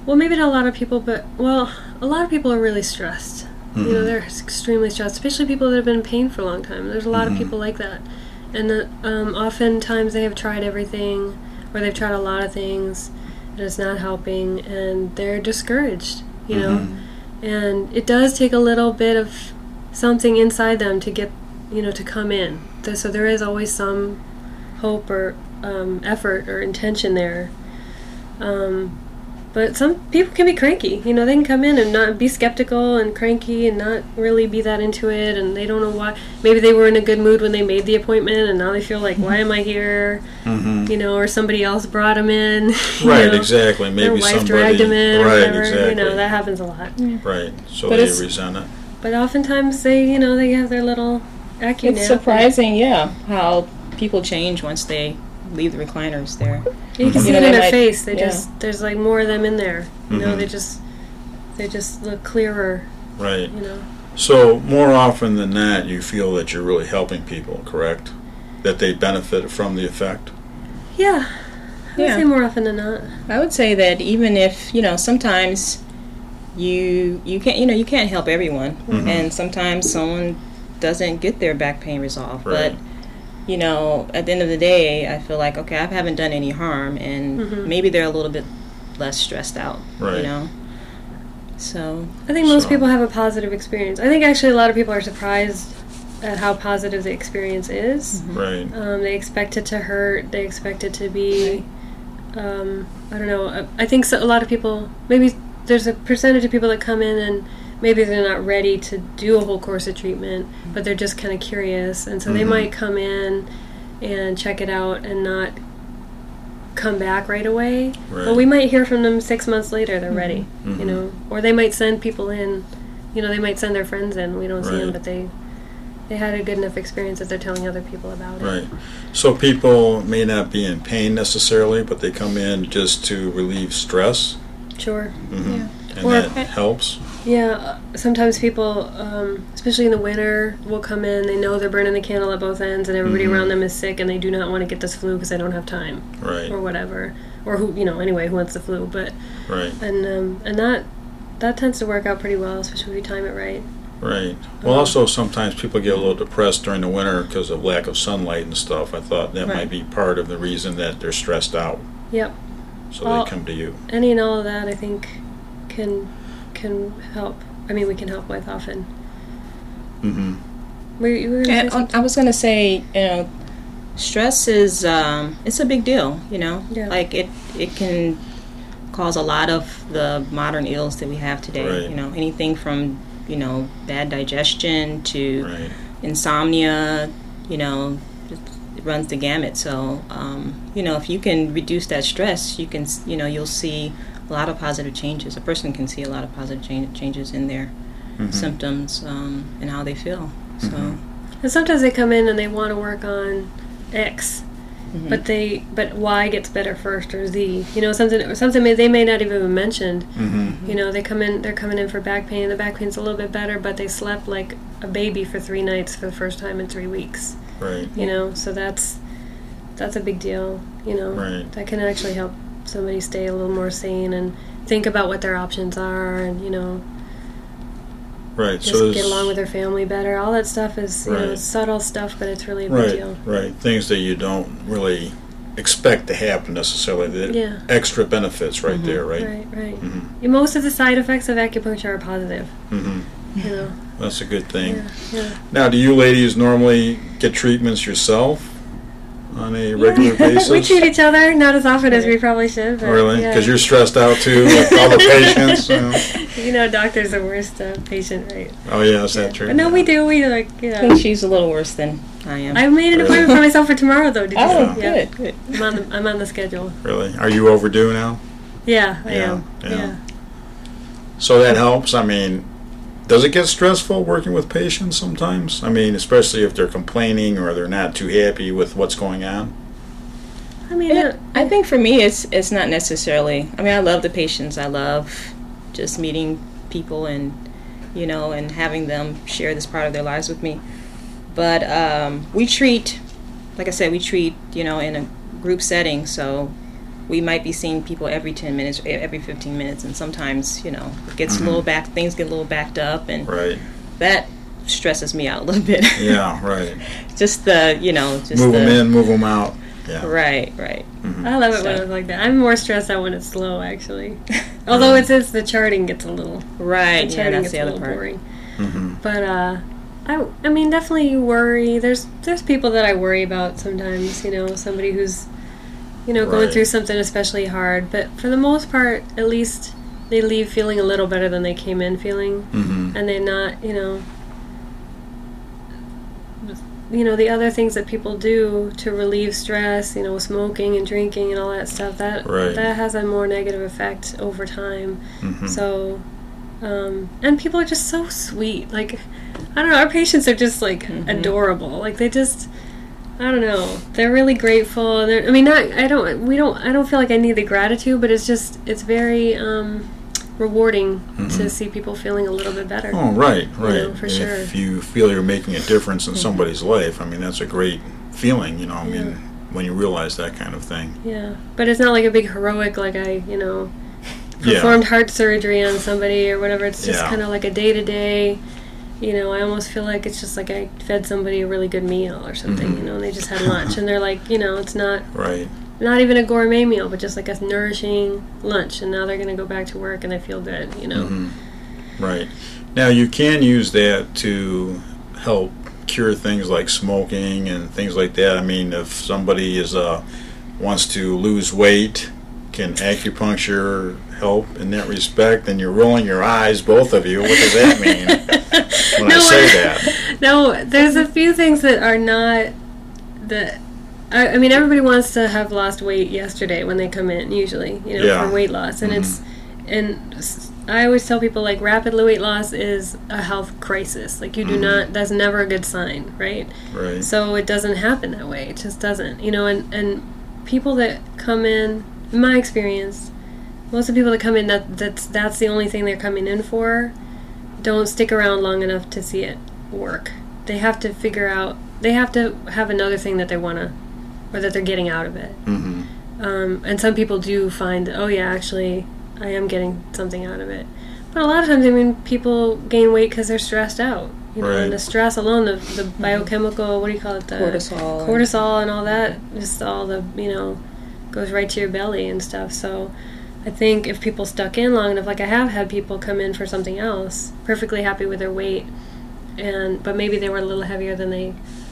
well, maybe not a lot of people, but, well, a lot of people are really stressed. Mm-hmm. You know, they're extremely stressed, especially people that have been in pain for a long time. There's a lot mm-hmm. of people like that. And uh, um, oftentimes they have tried everything, or they've tried a lot of things, and it's not helping, and they're discouraged, you mm-hmm. know. And it does take a little bit of something inside them to get, you know, to come in. So there is always some hope or um, effort or intention there. Um, but some people can be cranky. You know, they can come in and not be skeptical and cranky and not really be that into it, and they don't know why. Maybe they were in a good mood when they made the appointment, and now they feel like, why am I here? Mm-hmm. You know, or somebody else brought them in. Right, know, exactly. Maybe their wife somebody dragged them in. Right, or whatever. exactly. You know, that happens a lot. Right, so but they resent it. But oftentimes they, you know, they have their little acu It's surprising, yeah, how people change once they leave the recliners there. You can You see know, it they in their might- face. They yeah. just there's like more of them in there. You know, Mhm. they just they just look clearer. Right. You know. So more often than not, you feel that you're really helping people, correct? That they benefit from the effect? Yeah. I would Yeah. say more often than not. I would say that even if, you know, sometimes you you can't, you know, you can't help everyone, Mhm. and sometimes someone doesn't get their back pain resolved. Right. But you know, at the end of the day, I feel like, okay, I haven't done any harm, and Mhm. maybe they're a little bit less stressed out. Right. You know. So I think most So- people have a positive experience. I think actually a lot of people are surprised at how positive the experience is. Right. Um, they expect it to hurt. They expect it to be. Um, I don't know. I, I think so, a lot of people. Maybe there's a percentage of people that come in and maybe they're not ready to do a whole course of treatment, but they're just kind of curious, and so they Mhm. might come in and check it out and not come back right away. Right. But we might hear from them six months later they're ready, Mhm. you know, or they might send people in. You know, they might send their friends in. We don't see them, Right. but they they had a good enough experience that they're telling other people about it. Right. So people may not be in pain necessarily, but they come in just to relieve stress. Sure. Mm-hmm. And Or- that helps. Yeah, uh, sometimes people, um, especially in the winter, will come in. They know they're burning the candle at both ends, and everybody Mhm. around them is sick, and they do not want to get this flu because they don't have time, Right. or whatever, or who you know anyway who wants the flu. But Right. and um, and that that tends to work out pretty well, especially if you time it right. Right. Well, Um, also sometimes people get a little depressed during the winter because of lack of sunlight and stuff. I thought that Right. might be part of the reason that they're stressed out. Yep. So Well- they come to you. Any and all of that, I think, can can help. I mean, we can help with often. Mm-hmm. Were you, you were gonna And say I something? was going to say, you know, stress is um, it's a big deal. You know, Yeah. like it it can cause a lot of the modern ills that we have today. Right. You know, anything from you know bad digestion to Right. insomnia. You know, it, it runs the gamut. So um, you know, if you can reduce that stress, you can s- you know you'll see a lot of positive changes. A person can see a lot of positive cha- changes in their Mhm. symptoms um, and how they feel. So. Mhm. And sometimes they come in and they want to work on X, mhm. but they but Y gets better first, or Z. You know, something or something may, they may not even have mentioned. Mm-hmm. You know, they come in they're coming in for back pain. The back pain's a little bit better, but they slept like a baby for three nights for the first time in three weeks. Right. You know, so that's that's a big deal. You know, Right. that can actually help somebody stay a little more sane and think about what their options are, and you know, Right. just so get there's- along with their family better. All that stuff is you know Right. it's subtle stuff, but it's really a big Right. deal. Right. Things that you don't really expect to happen necessarily. The Yeah. extra benefits right Mhm. there. Right. Right, right. Mm-hmm. Most of the side effects of acupuncture are positive. Mm-hmm. You know. That's a good thing. Yeah, yeah. Now, do you ladies normally get treatments yourself on a regular basis? We treat each other, not as often as we probably should. But Really? yeah. Because you're stressed out too with all the patients. You know? You know, doctor's the worst uh, patient, right? Oh yeah, is that true? But no, we do. We like, you I know. think she's a little worse than I am. I made an Really? appointment for myself for tomorrow, though. Did you oh, see? Yeah. good, good. I'm on the I'm on the schedule. Really? Are you overdue now? Yeah, I Yeah, am. yeah. Yeah. So that helps. I mean, does it get stressful working with patients sometimes? I mean, especially if they're complaining or they're not too happy with what's going on. I mean, And uh, it- I think for me, it's it's not necessarily. I mean, I love the patients. I love just meeting people and you know and having them share this part of their lives with me. But um, we treat, like I said, we treat you know in a group setting. So we might be seeing people every ten minutes, every fifteen minutes, and sometimes, you know, it gets Mm-hmm. a little back, things get a little backed up, and Right. that stresses me out a little bit. Yeah, right. Just the, you know, just Move the, them in, move them out. Yeah. Right, right. I love it when So- it's like that. I'm more stressed out when it's slow, actually. Although it's, it's the charting gets a little Right, the yeah, charting that's gets the a other little part. boring. Mm-hmm. But uh, I I mean, definitely you worry. There's there's people that I worry about sometimes. You know, somebody who's you know going Right. through something especially hard. But for the most part, at least they leave feeling a little better than they came in feeling, Mm-hmm. and they're not you know. You know, the other things that people do to relieve stress, you know, smoking and drinking and all that stuff, that Right. that has a more negative effect over time. Mm-hmm. So, um, and people are just so sweet. Like, I don't know, our patients are just like Mm-hmm. adorable. Like they just, I don't know, they're really grateful. And they're, I mean, not, I don't, we don't, I don't feel like I need the gratitude, but it's just, it's very um, rewarding to see people feeling a little bit better. Oh, right, right. know, for And sure. If you feel you're making a difference in somebody's life, I mean, that's a great feeling, you know, I mean, when you realize that kind of thing. Yeah, but it's not like a big heroic, like I, you know, Yeah. performed heart surgery on somebody or whatever. It's just Yeah. kind of like a day to day. You know, I almost feel like it's just like I fed somebody a really good meal or something. Mhm. You know, and they just had lunch, and they're like, you know, it's not Right. not even a gourmet meal, but just like a nourishing lunch, and now they're going to go back to work and they feel good. You know. Mhm. Right. Now, you can use that to help cure things like smoking and things like that. I mean, if somebody is uh, wants to lose weight, can acupuncture help in that respect? Then you're rolling your eyes, both of you. What does that mean when I No, say I- that? No, there's a few things that are not that. I, I mean, everybody wants to have lost weight yesterday when they come in, usually, you know, Yeah. for weight loss, and it's and s- I always tell people like rapid weight loss is a health crisis. Like you do not, that's never a good sign, right? Right. So it doesn't happen that way. It just doesn't, you know. And and people that come in, in my experience, most of the people that come in that that's that's the only thing they're coming in for, don't stick around long enough to see it work. They have to figure out. They have to have another thing that they want to, or that they're getting out of it. Mm-hmm. Um, and some people do find, oh yeah, actually, I am getting something out of it. But a lot of times, I mean, people gain weight because they're stressed out. You know, Right. and the stress alone, the, the biochemical, what do you call it? The Cortisol. Cortisol and all that, just all the, you know, goes right to your belly and stuff. So I think if people stuck in long enough, like I have had people come in for something else, perfectly happy with their weight, and but maybe they were a little heavier than they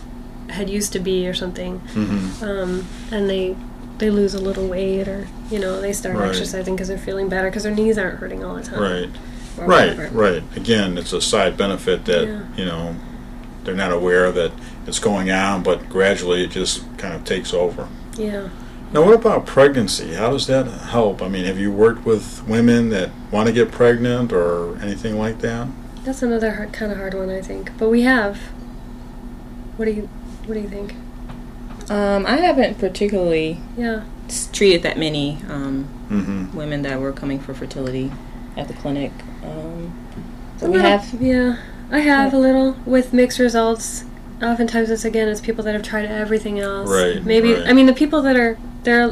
had used to be or something, Mm-hmm. um, and they they lose a little weight, or you know they start Right. exercising because they're feeling better because their knees aren't hurting all the time. Right. or Right, whatever. right. Again, it's a side benefit that, Yeah. you know, they're not aware that it's going on, but gradually it just kind of takes over. Yeah. Now, what about pregnancy? How does that help? I mean, have you worked with women that want to get pregnant or anything like that? That's another hard, kind of hard one, I think. But we have. What do you What do you think? Um, I haven't particularly Yeah. s- treated that many um, Mm-hmm. women that were coming for fertility at the clinic. Um, so A we little- have. Yeah, I have a little with mixed results. Oftentimes, it's again, it's people that have tried everything else. Right, Maybe right. I mean the people that are they're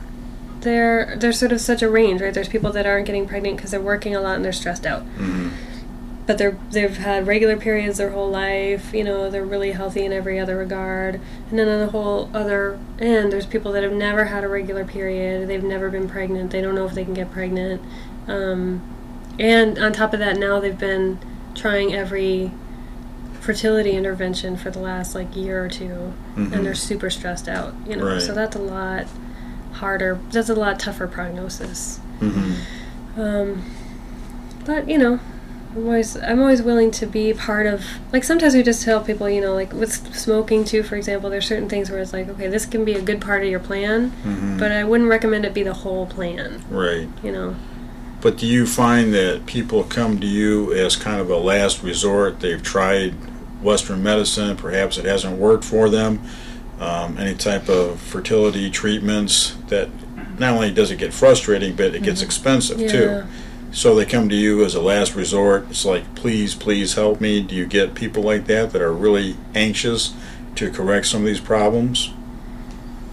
they're there's sort of such a range, right? There's people that aren't getting pregnant because they're working a lot and they're stressed out. Mm-hmm. But they're they've had regular periods their whole life. You know, they're really healthy in every other regard. And then on the whole other end, there's people that have never had a regular period. They've never been pregnant. They don't know if they can get pregnant. Um, and on top of that, now they've been trying every fertility intervention for the last like year or two, Mhm. and they're super stressed out. You know, Right. so that's a lot harder. That's a lot tougher prognosis. Mm-hmm. Um, but you know, I'm always I'm always willing to be part of. Like sometimes we just tell people, you know, like with smoking too, for example, there's certain things where it's like, okay, this can be a good part of your plan, Mm-hmm. but I wouldn't recommend it be the whole plan. Right. You know. But do you find that people come to you as kind of a last resort? They've tried Western medicine, perhaps it hasn't worked for them. Um, any type of fertility treatments that not only does it get frustrating, but it gets expensive Yeah. too. So they come to you as a last resort. It's like, please, please help me. Do you get people like that that are really anxious to correct some of these problems?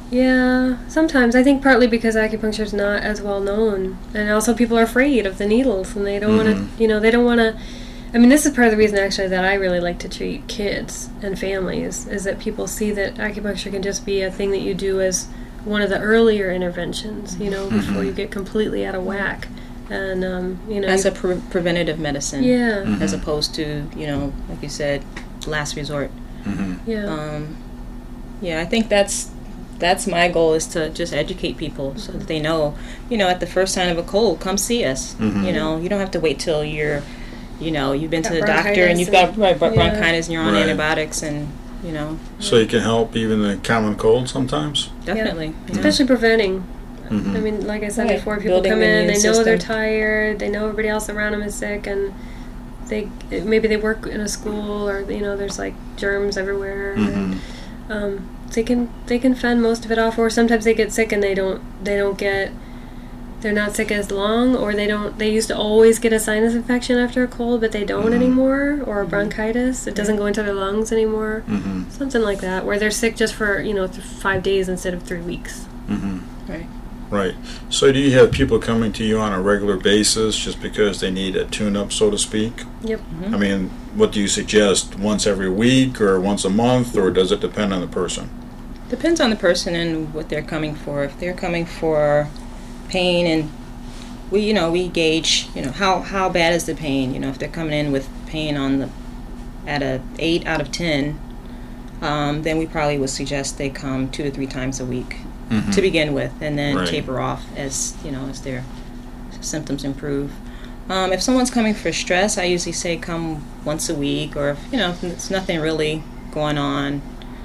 Yeah, sometimes. I think partly because acupuncture is not as well known. And also people are afraid of the needles and they don't Mm-hmm. want to, you know, they don't want to. I mean, this is part of the reason actually that I really like to treat kids and families, is that people see that acupuncture can just be a thing that you do as one of the earlier interventions, you know, before you get completely out of whack. And, um, you know. As you- a pre- preventative medicine. Yeah. Mm-hmm. As opposed to, you know, like you said, last resort. Mm-hmm. Yeah. Um, yeah, I think that's that's my goal, is to just educate people so that they know, you know, at the first sign of a cold, come see us. Mhm. You know, you don't have to wait till you're, you know, you've been Got to the doctor bronchitis and you've got and- right, bron- yeah. bronchitis and you're on Right. antibiotics and, you know, So you can help even the common cold sometimes? definitely. you know. Especially preventing. Mhm. I mean, like I said Right. before, people Building come the in, they immune know they're system. tired, they know everybody else around them is sick, and they maybe they work in a school, or you know, there's like germs everywhere. Mhm. Um, they can they can fend most of it off, or sometimes they get sick and they don't they don't get they're not sick as long, or they don't they used to always get a sinus infection after a cold, but they don't Mhm. anymore, or a bronchitis. It doesn't go into their lungs anymore. Mhm. Something like that, where they're sick just for you know th- five days instead of three weeks. Mhm. Right. Right. So do you have people coming to you on a regular basis just because they need a tune-up, so to speak? Yep. I mean, what do you suggest? Once every week or once a month, or does it depend on the person? Depends on the person and what they're coming for. If they're coming for pain, and we, you know, we gauge, you know, how how bad is the pain? You know, if they're coming in with pain on the at a eight out of ten, um, then we probably would suggest they come two to three times a week Mhm. to begin with, and then Right. taper off as you know as their symptoms improve. Um, if someone's coming for stress, I usually say come once a week, or if you know if it's nothing really going on,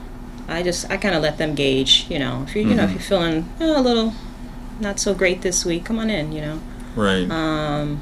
I just I kind of let them gauge. You know, if you you know if Mhm. you're feeling oh, a little not so great this week, come on in. You know. Right. Um,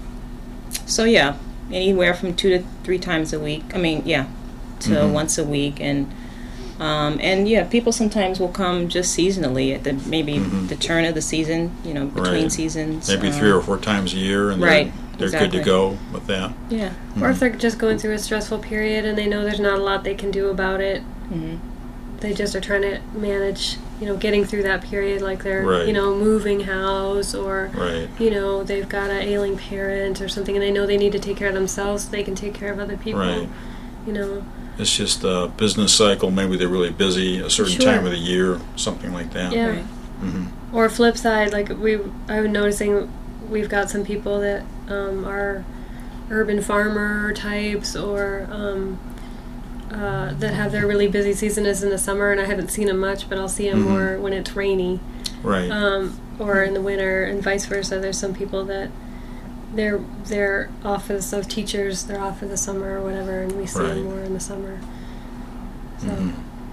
so yeah, anywhere from two to three times a week. I mean, yeah, to Mhm. once a week, and um, and yeah, people sometimes will come just seasonally at the maybe Mhm. the turn of the season. You know, between Right. seasons. Maybe um, three or four times a year, and they're, Right, they're good exactly. to go with that. Yeah. Or if they're just going through a stressful period and they know there's not a lot they can do about it, hmm they just are trying to manage, you know, getting through that period, like they're, Right. you know, moving house, or, Right. you know, they've got an ailing parent or something, and they know they need to take care of themselves so they can take care of other people. Right. You know, It's just a business cycle. Maybe they're really busy a certain Sure. time of the year, something like that. yeah. Right. hmm Or flip side, like we, I'm noticing we've got some people that um, are urban farmer types, or um, uh, that have their really busy season is in the summer, and I haven't seen them much, but I'll see them Mhm. more when it's rainy, Right. um, or in the winter, and vice versa. There's some people that their their office of teachers, they're off for the summer or whatever, and we see Right. them more in the summer. So. Mhm.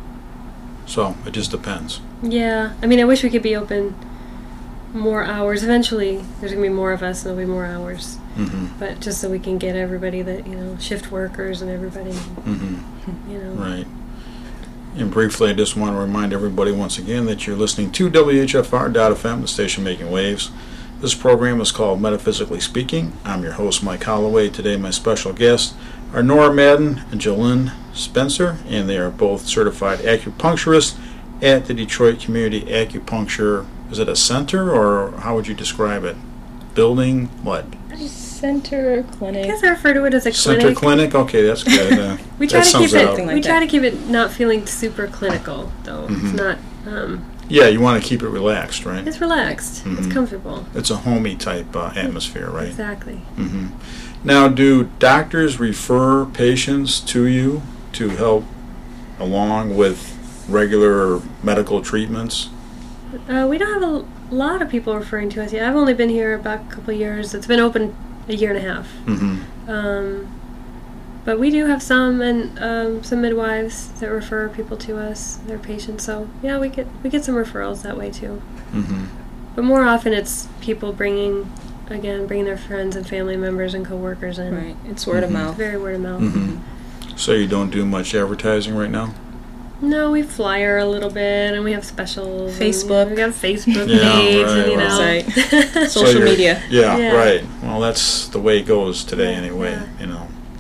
So it just depends. Yeah, I mean, I wish we could be open more hours. Eventually, there's gonna be more of us, and there'll be more hours. hmm But just so we can get everybody that you know, shift workers and everybody, hmm you know. Right. And briefly, I just want to remind everybody once again that you're listening to W H F R dot F M, the station making waves. This program is called Metaphysically Speaking. I'm your host, Mike Holloway. Today, my special guests are Nora Madden and Jolynn Spencer, and they are both certified acupuncturists at the Detroit Community Acupuncture. Is it a center, or how would you describe it? Building? What? Center I clinic. guess I refer to it as a Center clinic. clinic? Okay, that's good. Uh, We try that to sums keep it. out. Something we like try that. to keep it not feeling super clinical, though. It's Mhm. not. Um, Yeah, you want to keep it relaxed, right? it's relaxed. It's Mhm. comfortable. It's a homey type uh, atmosphere, right? Exactly. hmm Now, do doctors refer patients to you to help along with regular medical treatments? Uh, we don't have a lot of people referring to us yet. I've only been here about a couple of years. It's been open a year and a half. hmm Um, but we do have some, and um, some midwives that refer people to us, their patients. So yeah, we get we get some referrals that way too. hmm But more often, it's people bringing, again, bringing their friends and family members and coworkers in. Right. It's word of Mhm. mouth. Very word of mouth. hmm So you don't do much advertising right now? No, we flyer a little bit, and we have specials. and, Facebook. we got a Facebook Yeah, page, right, and you right. know. Website. So Social you're- media. Yeah, Yeah. right. Well, that's the way it goes today Yeah, anyway, yeah. you know. Yeah.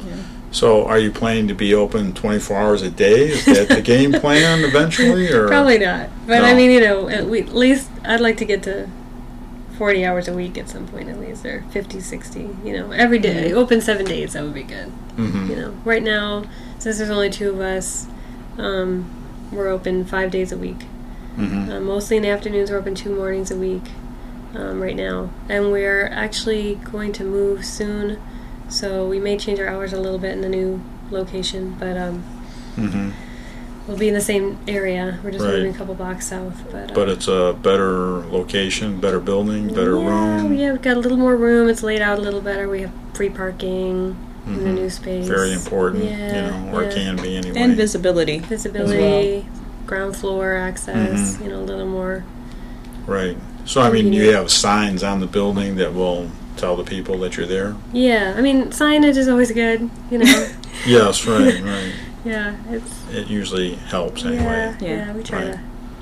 So are you planning to be open twenty-four hours a day? Is that the game plan eventually? Or Probably not. But No. I mean, you know, at we- at least I'd like to get to forty hours a week at some point at least, or fifty, sixty, you know, every day. Open seven days, that would be good. Mhm. You know, right now, since there's only two of us, um, we're open five days a week. Mhm. Uh, mostly in the afternoons, we're open two mornings a week um, right now. And we're actually going to move soon, so we may change our hours a little bit in the new location, but um, Mhm. we'll be in the same area. We're just Right. moving a couple blocks south. But, uh, But it's a better location, better building, better yeah, room. Yeah, we've got a little more room. It's laid out a little better. We have free parking in the Mhm. new space. Very important, Yeah, you know, or it yeah. can be anyway. And visibility. Visibility, ground floor access, Mhm. you know, a little more. Right. So, I mean, you have signs on the building that will tell the people that you're there? Yeah, I mean, signage is always good, you know. Yes, right, right. Yeah, it's. It usually helps anyway. Yeah, yeah, Yeah. we try Right. to.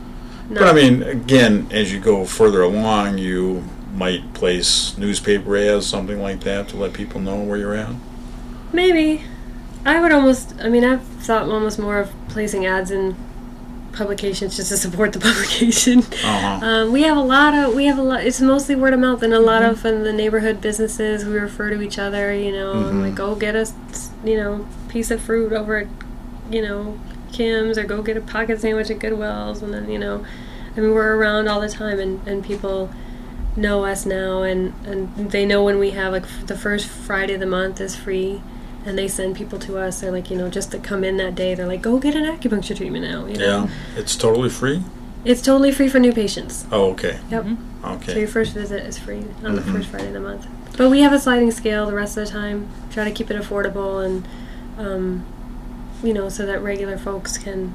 But I mean, again, as you go further along, you might place newspaper ads, something like that, to let people know where you're at. Maybe. I would almost, I mean, I've thought almost more of placing ads in publications just to support the publication. Uh-huh. Um, we have a lot of, we have a lot, it's mostly word of mouth, and a lot of in the neighborhood businesses, we refer to each other, you know, and Mhm. like, go get a, you know, piece of fruit over at, you know, Kim's, or go get a pocket sandwich at Goodwill's, and then, you know, I mean, we're around all the time, and, and people know us now, and, and they know when we have, like, f- the first Friday of the month is free, and they send people to us. They're like, you know, just to come in that day, they're like, go get an acupuncture treatment now, you know. Yeah. It's totally free? It's totally free for new patients. Oh, okay. Yep. So Okay. your first visit is free on the Mhm. first Friday of the month. But we have a sliding scale the rest of the time. Try to keep it affordable, and, um, you know, so that regular folks can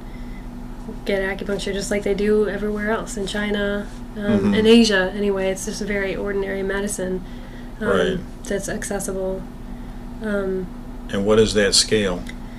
get acupuncture just like they do everywhere else in China, um, Mhm. in Asia. Anyway, it's just a very ordinary medicine um, Right. that's accessible. Um, And what is that scale?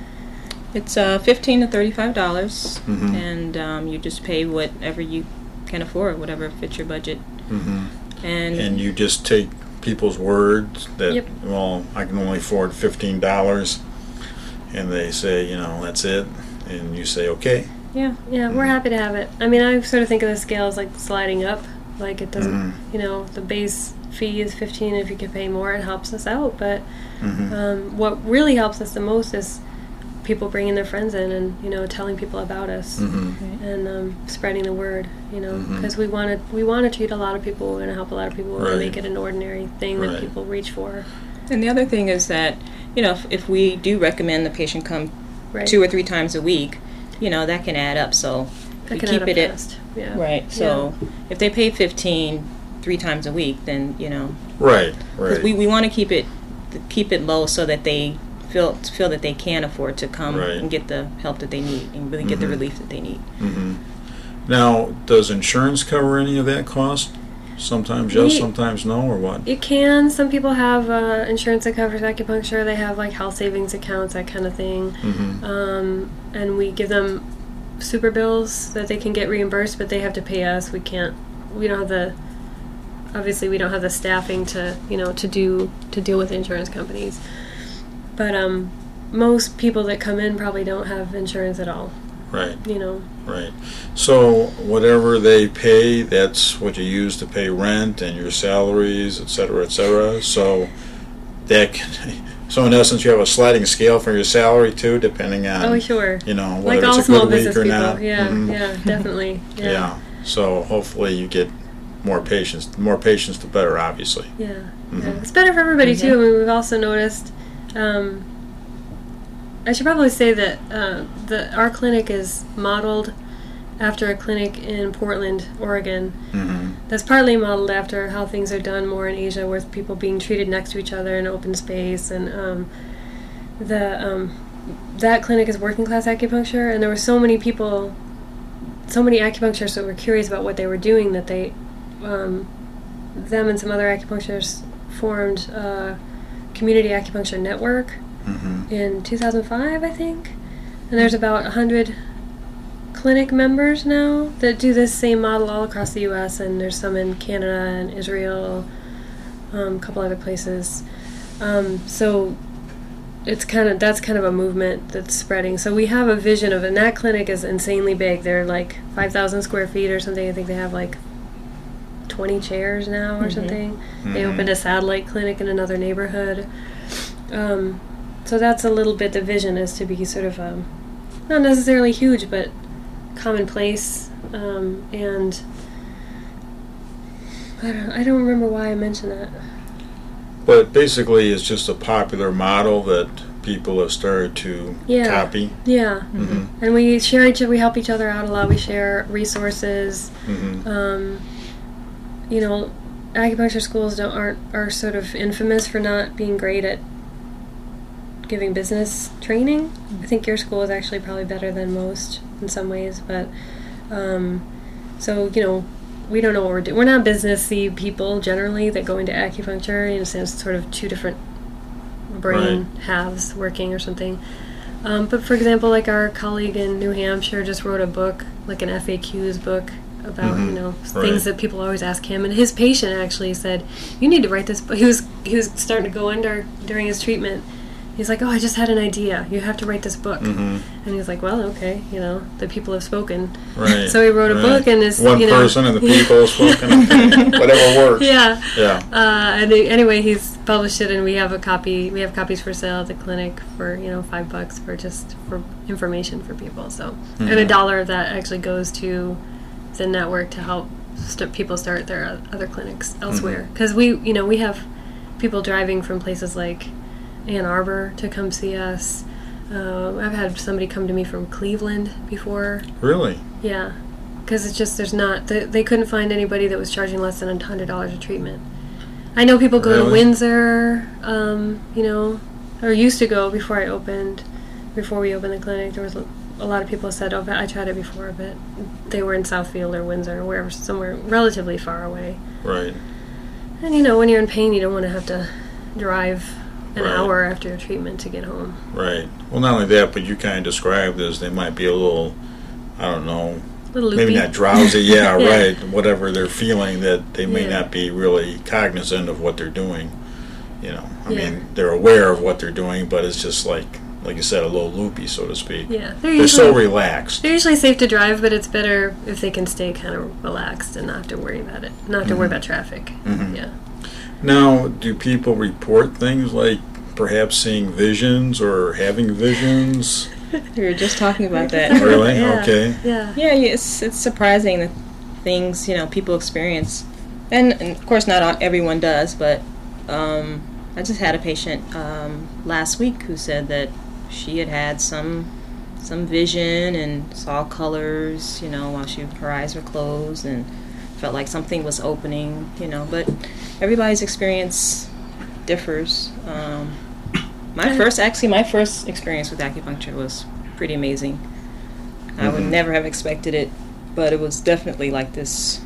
It's uh, fifteen to thirty-five dollars, Mhm. and um, you just pay whatever you can afford, whatever fits your budget. Mm-hmm. And, And you just take people's words that, Yep. well, I can only afford fifteen dollars, and they say, you know, that's it, and you say, okay. yeah, Yeah, we're happy to have it. I mean, I sort of think of the scale as like sliding up. Like, it doesn't, Mhm. you know, the base fee is fifteen. If you can pay more, it helps us out. But Mhm. um, what really helps us the most is people bringing their friends in, and, you know, telling people about us, Mhm. and um, spreading the word. You know, Mhm. because we want to we want to treat a lot of people. We want to help a lot of people. We want to Right. make it an ordinary thing Right. that people reach for. and the other thing is that, you know, if, if we do recommend the patient come Right. two or three times a week, you know, that can add up. So That we can keep add up it at fast. Yeah. right. So if they pay fifteen three times a week, then you know, Right, 'cause right. we we want to keep it keep it low so that they feel feel that they can afford to come Right. and get the help that they need and really get the Mhm. relief that they need. Mm-hmm. Now, does insurance cover any of that cost? Sometimes yes, We- sometimes no, or what? It can. Some people have uh, insurance that covers acupuncture. They have like health savings accounts, that kind of thing. Mm-hmm. Um, and we give them super bills that they can get reimbursed, but they have to pay us. We can't. We don't have the. Obviously, we don't have the staffing to, you know, to do to deal with insurance companies. But um, most people that come in probably don't have insurance at all. Right, You know. right. So whatever they pay, that's what you use to pay rent and your salaries, et cetera, et cetera. So that can, so in essence, you have a sliding scale for your salary too, depending on Oh, sure. you know Like whether all it's a small good week business or people. not. Yeah, Mhm. yeah, definitely. Yeah. Yeah. So hopefully you get more patients. The more patients, the better, obviously. Yeah, Mhm. yeah. It's better for everybody too. I mean, we've also noticed. Um, I should probably say that uh, the our clinic is modeled after a clinic in Portland, Oregon. Mm-hmm. That's partly modeled after how things are done more in Asia, with people being treated next to each other in open space, and um, the um, that clinic is working class acupuncture, and there were so many people, so many acupuncturists that were curious about what they were doing that they. Um, them and some other acupuncturists formed a community acupuncture network Mm-hmm. in two thousand five, I think. And there's about one hundred clinic members now that do this same model all across the U S, and there's some in Canada and Israel, um, a couple other places. Um, so it's kind of that's kind of a movement that's spreading. So we have a vision of, and that clinic is insanely big. They're like five thousand square feet or something. I think they have like twenty chairs now or mm-hmm. something. Mm-hmm. They opened a satellite clinic in another neighborhood. Um, so that's a little bit the vision, is to be sort of um, not necessarily huge, but commonplace. Um, and I don't, I don't remember why I mentioned that. But basically, it's just a popular model that people have started to yeah. copy. Yeah, mm-hmm. and we share each, we help each other out a lot. We share resources. Mm-hmm. Um, you know, acupuncture schools don't aren't are sort of infamous for not being great at giving business training. I think your school is actually probably better than most in some ways, but um, so you know. We don't know what we're doing. We're not businessy people generally that go into acupuncture. You know, so it's sort of two different brain right. halves working or something. Um, but for example, like our colleague in New Hampshire just wrote a book, like an F A Qs book about mm-hmm. you know right. things that people always ask him. And his patient actually said, "You need to write this book." He was he was starting to go under during his treatment. He's like, "Oh, I just had an idea. You have to write this book." Mm-hmm. And he's like, "Well, okay, you know, the people have spoken." Right. So he wrote a right. book, and this one you know, person and the people have spoken. Whatever works. Yeah. Yeah. Uh, and he, anyway, he's published it, and we have a copy. We have copies for sale at the clinic for you know five bucks for just for information for people. So, mm-hmm. and a dollar of that actually goes to the network to help st- people start their other clinics elsewhere. Because mm-hmm. we, you know, we have people driving from places like Ann Arbor to come see us. Uh, I've had somebody come to me from Cleveland before. Really? Yeah, because it's just there's not they, they couldn't find anybody that was charging less than a hundred dollars a treatment. I know people go really? to Windsor, um, you know, or used to go before I opened, before we opened the clinic. There was a, a lot of people said, "Oh, I tried it before," but they were in Southfield or Windsor or wherever, somewhere relatively far away. Right. And you know, when you're in pain, you don't want to have to drive an right. hour after your treatment to get home. Right. Well, not only that, but you kind of described as they might be a little, I don't know, little maybe not drowsy. Yeah, yeah, right. Whatever they're feeling, that they may yeah. not be really cognizant of what they're doing. You know, I yeah. mean, they're aware of what they're doing, but it's just like, like you said, a little loopy, so to speak. Yeah, they're, they're usually, so relaxed. They're usually safe to drive, but it's better if they can stay kind of relaxed and not have to worry about it, not have to mm-hmm. worry about traffic. Mm-hmm. Yeah. Now, do people report things like perhaps seeing visions or having visions? We were just talking about that. Really? Yeah. Okay. Yeah. Yeah, it's it's surprising the things you know people experience, and, and of course not all, everyone does. But um, I just had a patient um, last week who said that she had had some some vision and saw colors, you know, while she her eyes were closed and felt like something was opening, you know. But everybody's experience differs. Um, my first, actually, my first experience with acupuncture was pretty amazing. Mm-hmm. I would never have expected it, but it was definitely like this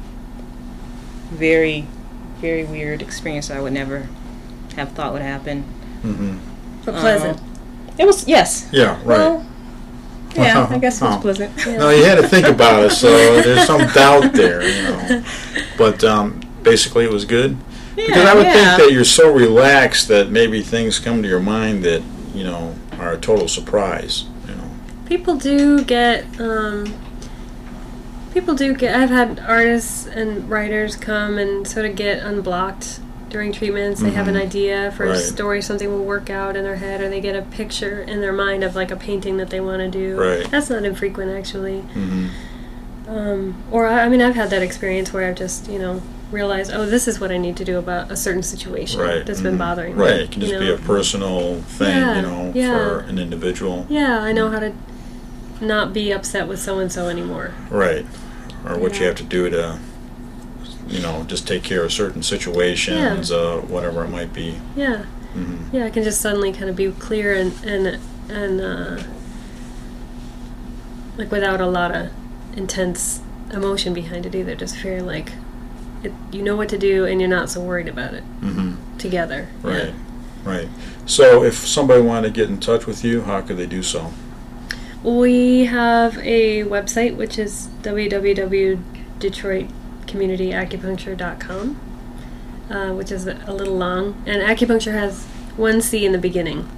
very, very weird experience I would never have thought would happen. Mm-hmm. But pleasant. Um, it was, yes. Yeah, right. Well, yeah, I guess it was oh. pleasant. Yeah. No, you had to think about it, so there's some doubt there, you know. But um, basically, it was good. Yeah, because I would yeah. think that you're so relaxed that maybe things come to your mind that, you know, are a total surprise, you know. People do get, um, people do get, I've had artists and writers come and sort of get unblocked during treatments. They mm-hmm. have an idea for right. a story, something will work out in their head, or they get a picture in their mind of like a painting that they want to do. Right. That's not infrequent, actually. Mm-hmm. Um, or, I, I mean, I've had that experience where I've just, you know, realize, oh, this is what I need to do about a certain situation right. that's mm-hmm. been bothering right. me. Right, it can just you be know? a personal thing, yeah, you know, yeah. for an individual. Yeah, I know how to not be upset with so-and-so anymore. Right, or what yeah. you have to do to, you know, just take care of certain situations, yeah. uh, whatever it might be. Yeah, mm-hmm. yeah, I can just suddenly kind of be clear and, and, and uh, like without a lot of intense emotion behind it either, just very like, It, you know what to do, and you're not so worried about it. Mm-hmm. Together, right, yeah. right. So, if somebody wanted to get in touch with you, how could they do so? We have a website, which is w w w dot detroit community acupuncture dot com, uh, which is a little long, and acupuncture has one C in the beginning.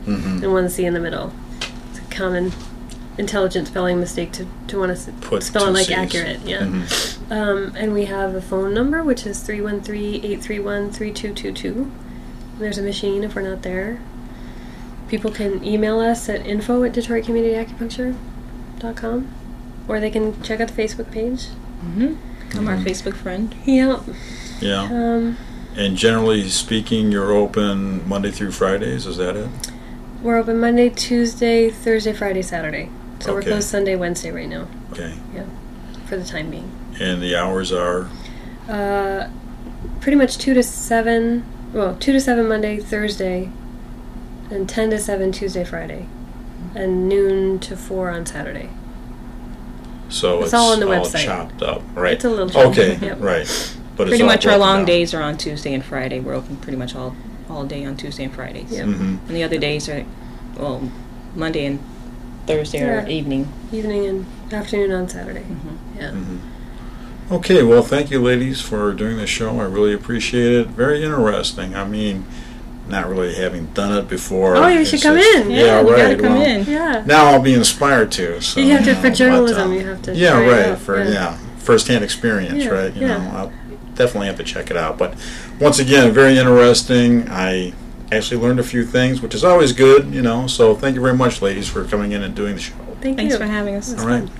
Mhm. and one C in the middle. It's a common intelligent spelling mistake to, to want to Put spell it two like Cs. accurate. Yeah. Mhm. Um, and we have a phone number, which is three one three, eight three one, three two two two. There's a machine if we're not there. People can email us at info at detroit community acupuncture dot com, or they can check out the Facebook page. Mm-hmm. I'm our Mhm. Facebook friend. Yep. Yeah. Um, And generally speaking, you're open Monday through Fridays, is that it? we're open Monday, Tuesday, Thursday, Friday, Saturday. So Okay. we're closed Sunday, Wednesday right now. Okay. Yeah, for the time being. And the hours are? Uh, pretty much two to seven. Well, two to seven Monday, Thursday, and ten to seven Tuesday, Friday, and noon to four on Saturday. So It's it's, all on the website. chopped up, right? It's a little chopped Okay, up, yep. right. But it's Pretty all much our broken long down. days are on Tuesday and Friday. We're open pretty much all, all day on Tuesday and Fridays. Yep. Mhm. And the other days are, well, Monday and Thursday Yeah. are evening. Evening and afternoon on Saturday. Mhm. Yeah. Mhm. Okay, well, thank you, ladies, for doing this show. I really appreciate it. Very interesting. I mean, not really having done it before. Oh, you It's should come just- in. Yeah, Yeah, you right. gotta come well, in. Yeah. Now I'll be inspired to. So, You have to- for know, journalism, but, uh, you have to Yeah, try it right. out, For yeah. yeah, first-hand experience, Yeah, right? You yeah. know, I'll definitely have to check it out. But once again, very interesting. I actually learned a few things, which is always good, you know. So thank you very much, ladies, for coming in and doing the show. Thank Thanks you. for having us. All right.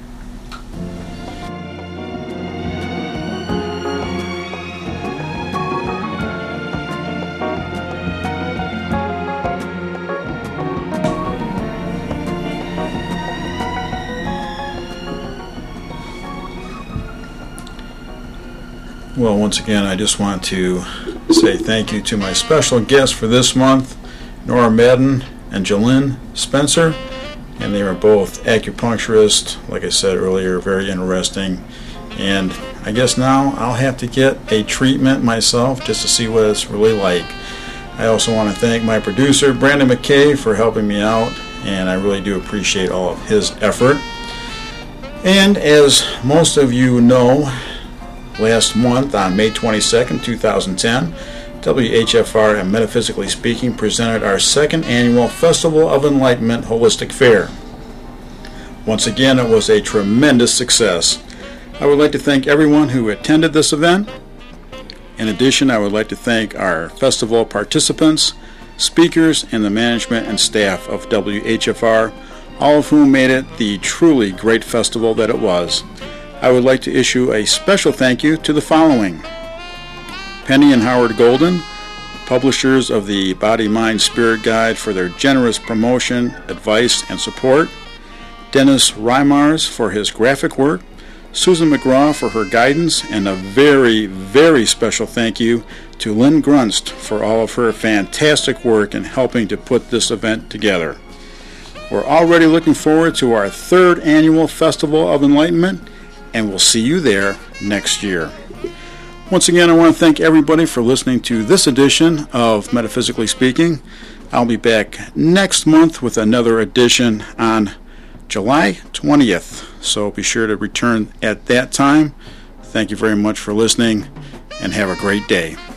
Well, once again, I just want to say thank you to my special guests for this month, Nora Madden and Jolynn Spencer. And they are both acupuncturists, like I said earlier, very interesting. And I guess now I'll have to get a treatment myself just to see what it's really like. I also want to thank my producer, Brandon McKay, for helping me out, and I really do appreciate all of his effort. And as most of you know, last month on May twenty-second, two thousand ten, W H F R and Metaphysically Speaking presented our second annual Festival of Enlightenment Holistic Fair. Once again, it was a tremendous success. I would like to thank everyone who attended this event. In addition, I would like to thank our festival participants, speakers, and the management and staff of W H F R, all of whom made it the truly great festival that it was. I would like to issue a special thank you to the following: Penny and Howard Golden, publishers of the Body, Mind, Spirit Guide, for their generous promotion, advice, and support; Dennis Reimars for his graphic work; Susan McGraw for her guidance; and a very, very special thank you to Lynn Grunst for all of her fantastic work in helping to put this event together. We're already looking forward to our third annual Festival of Enlightenment, and we'll see you there next year. Once again, I want to thank everybody for listening to this edition of Metaphysically Speaking. I'll be back next month with another edition on July twentieth, so be sure to return at that time. Thank you very much for listening, and have a great day.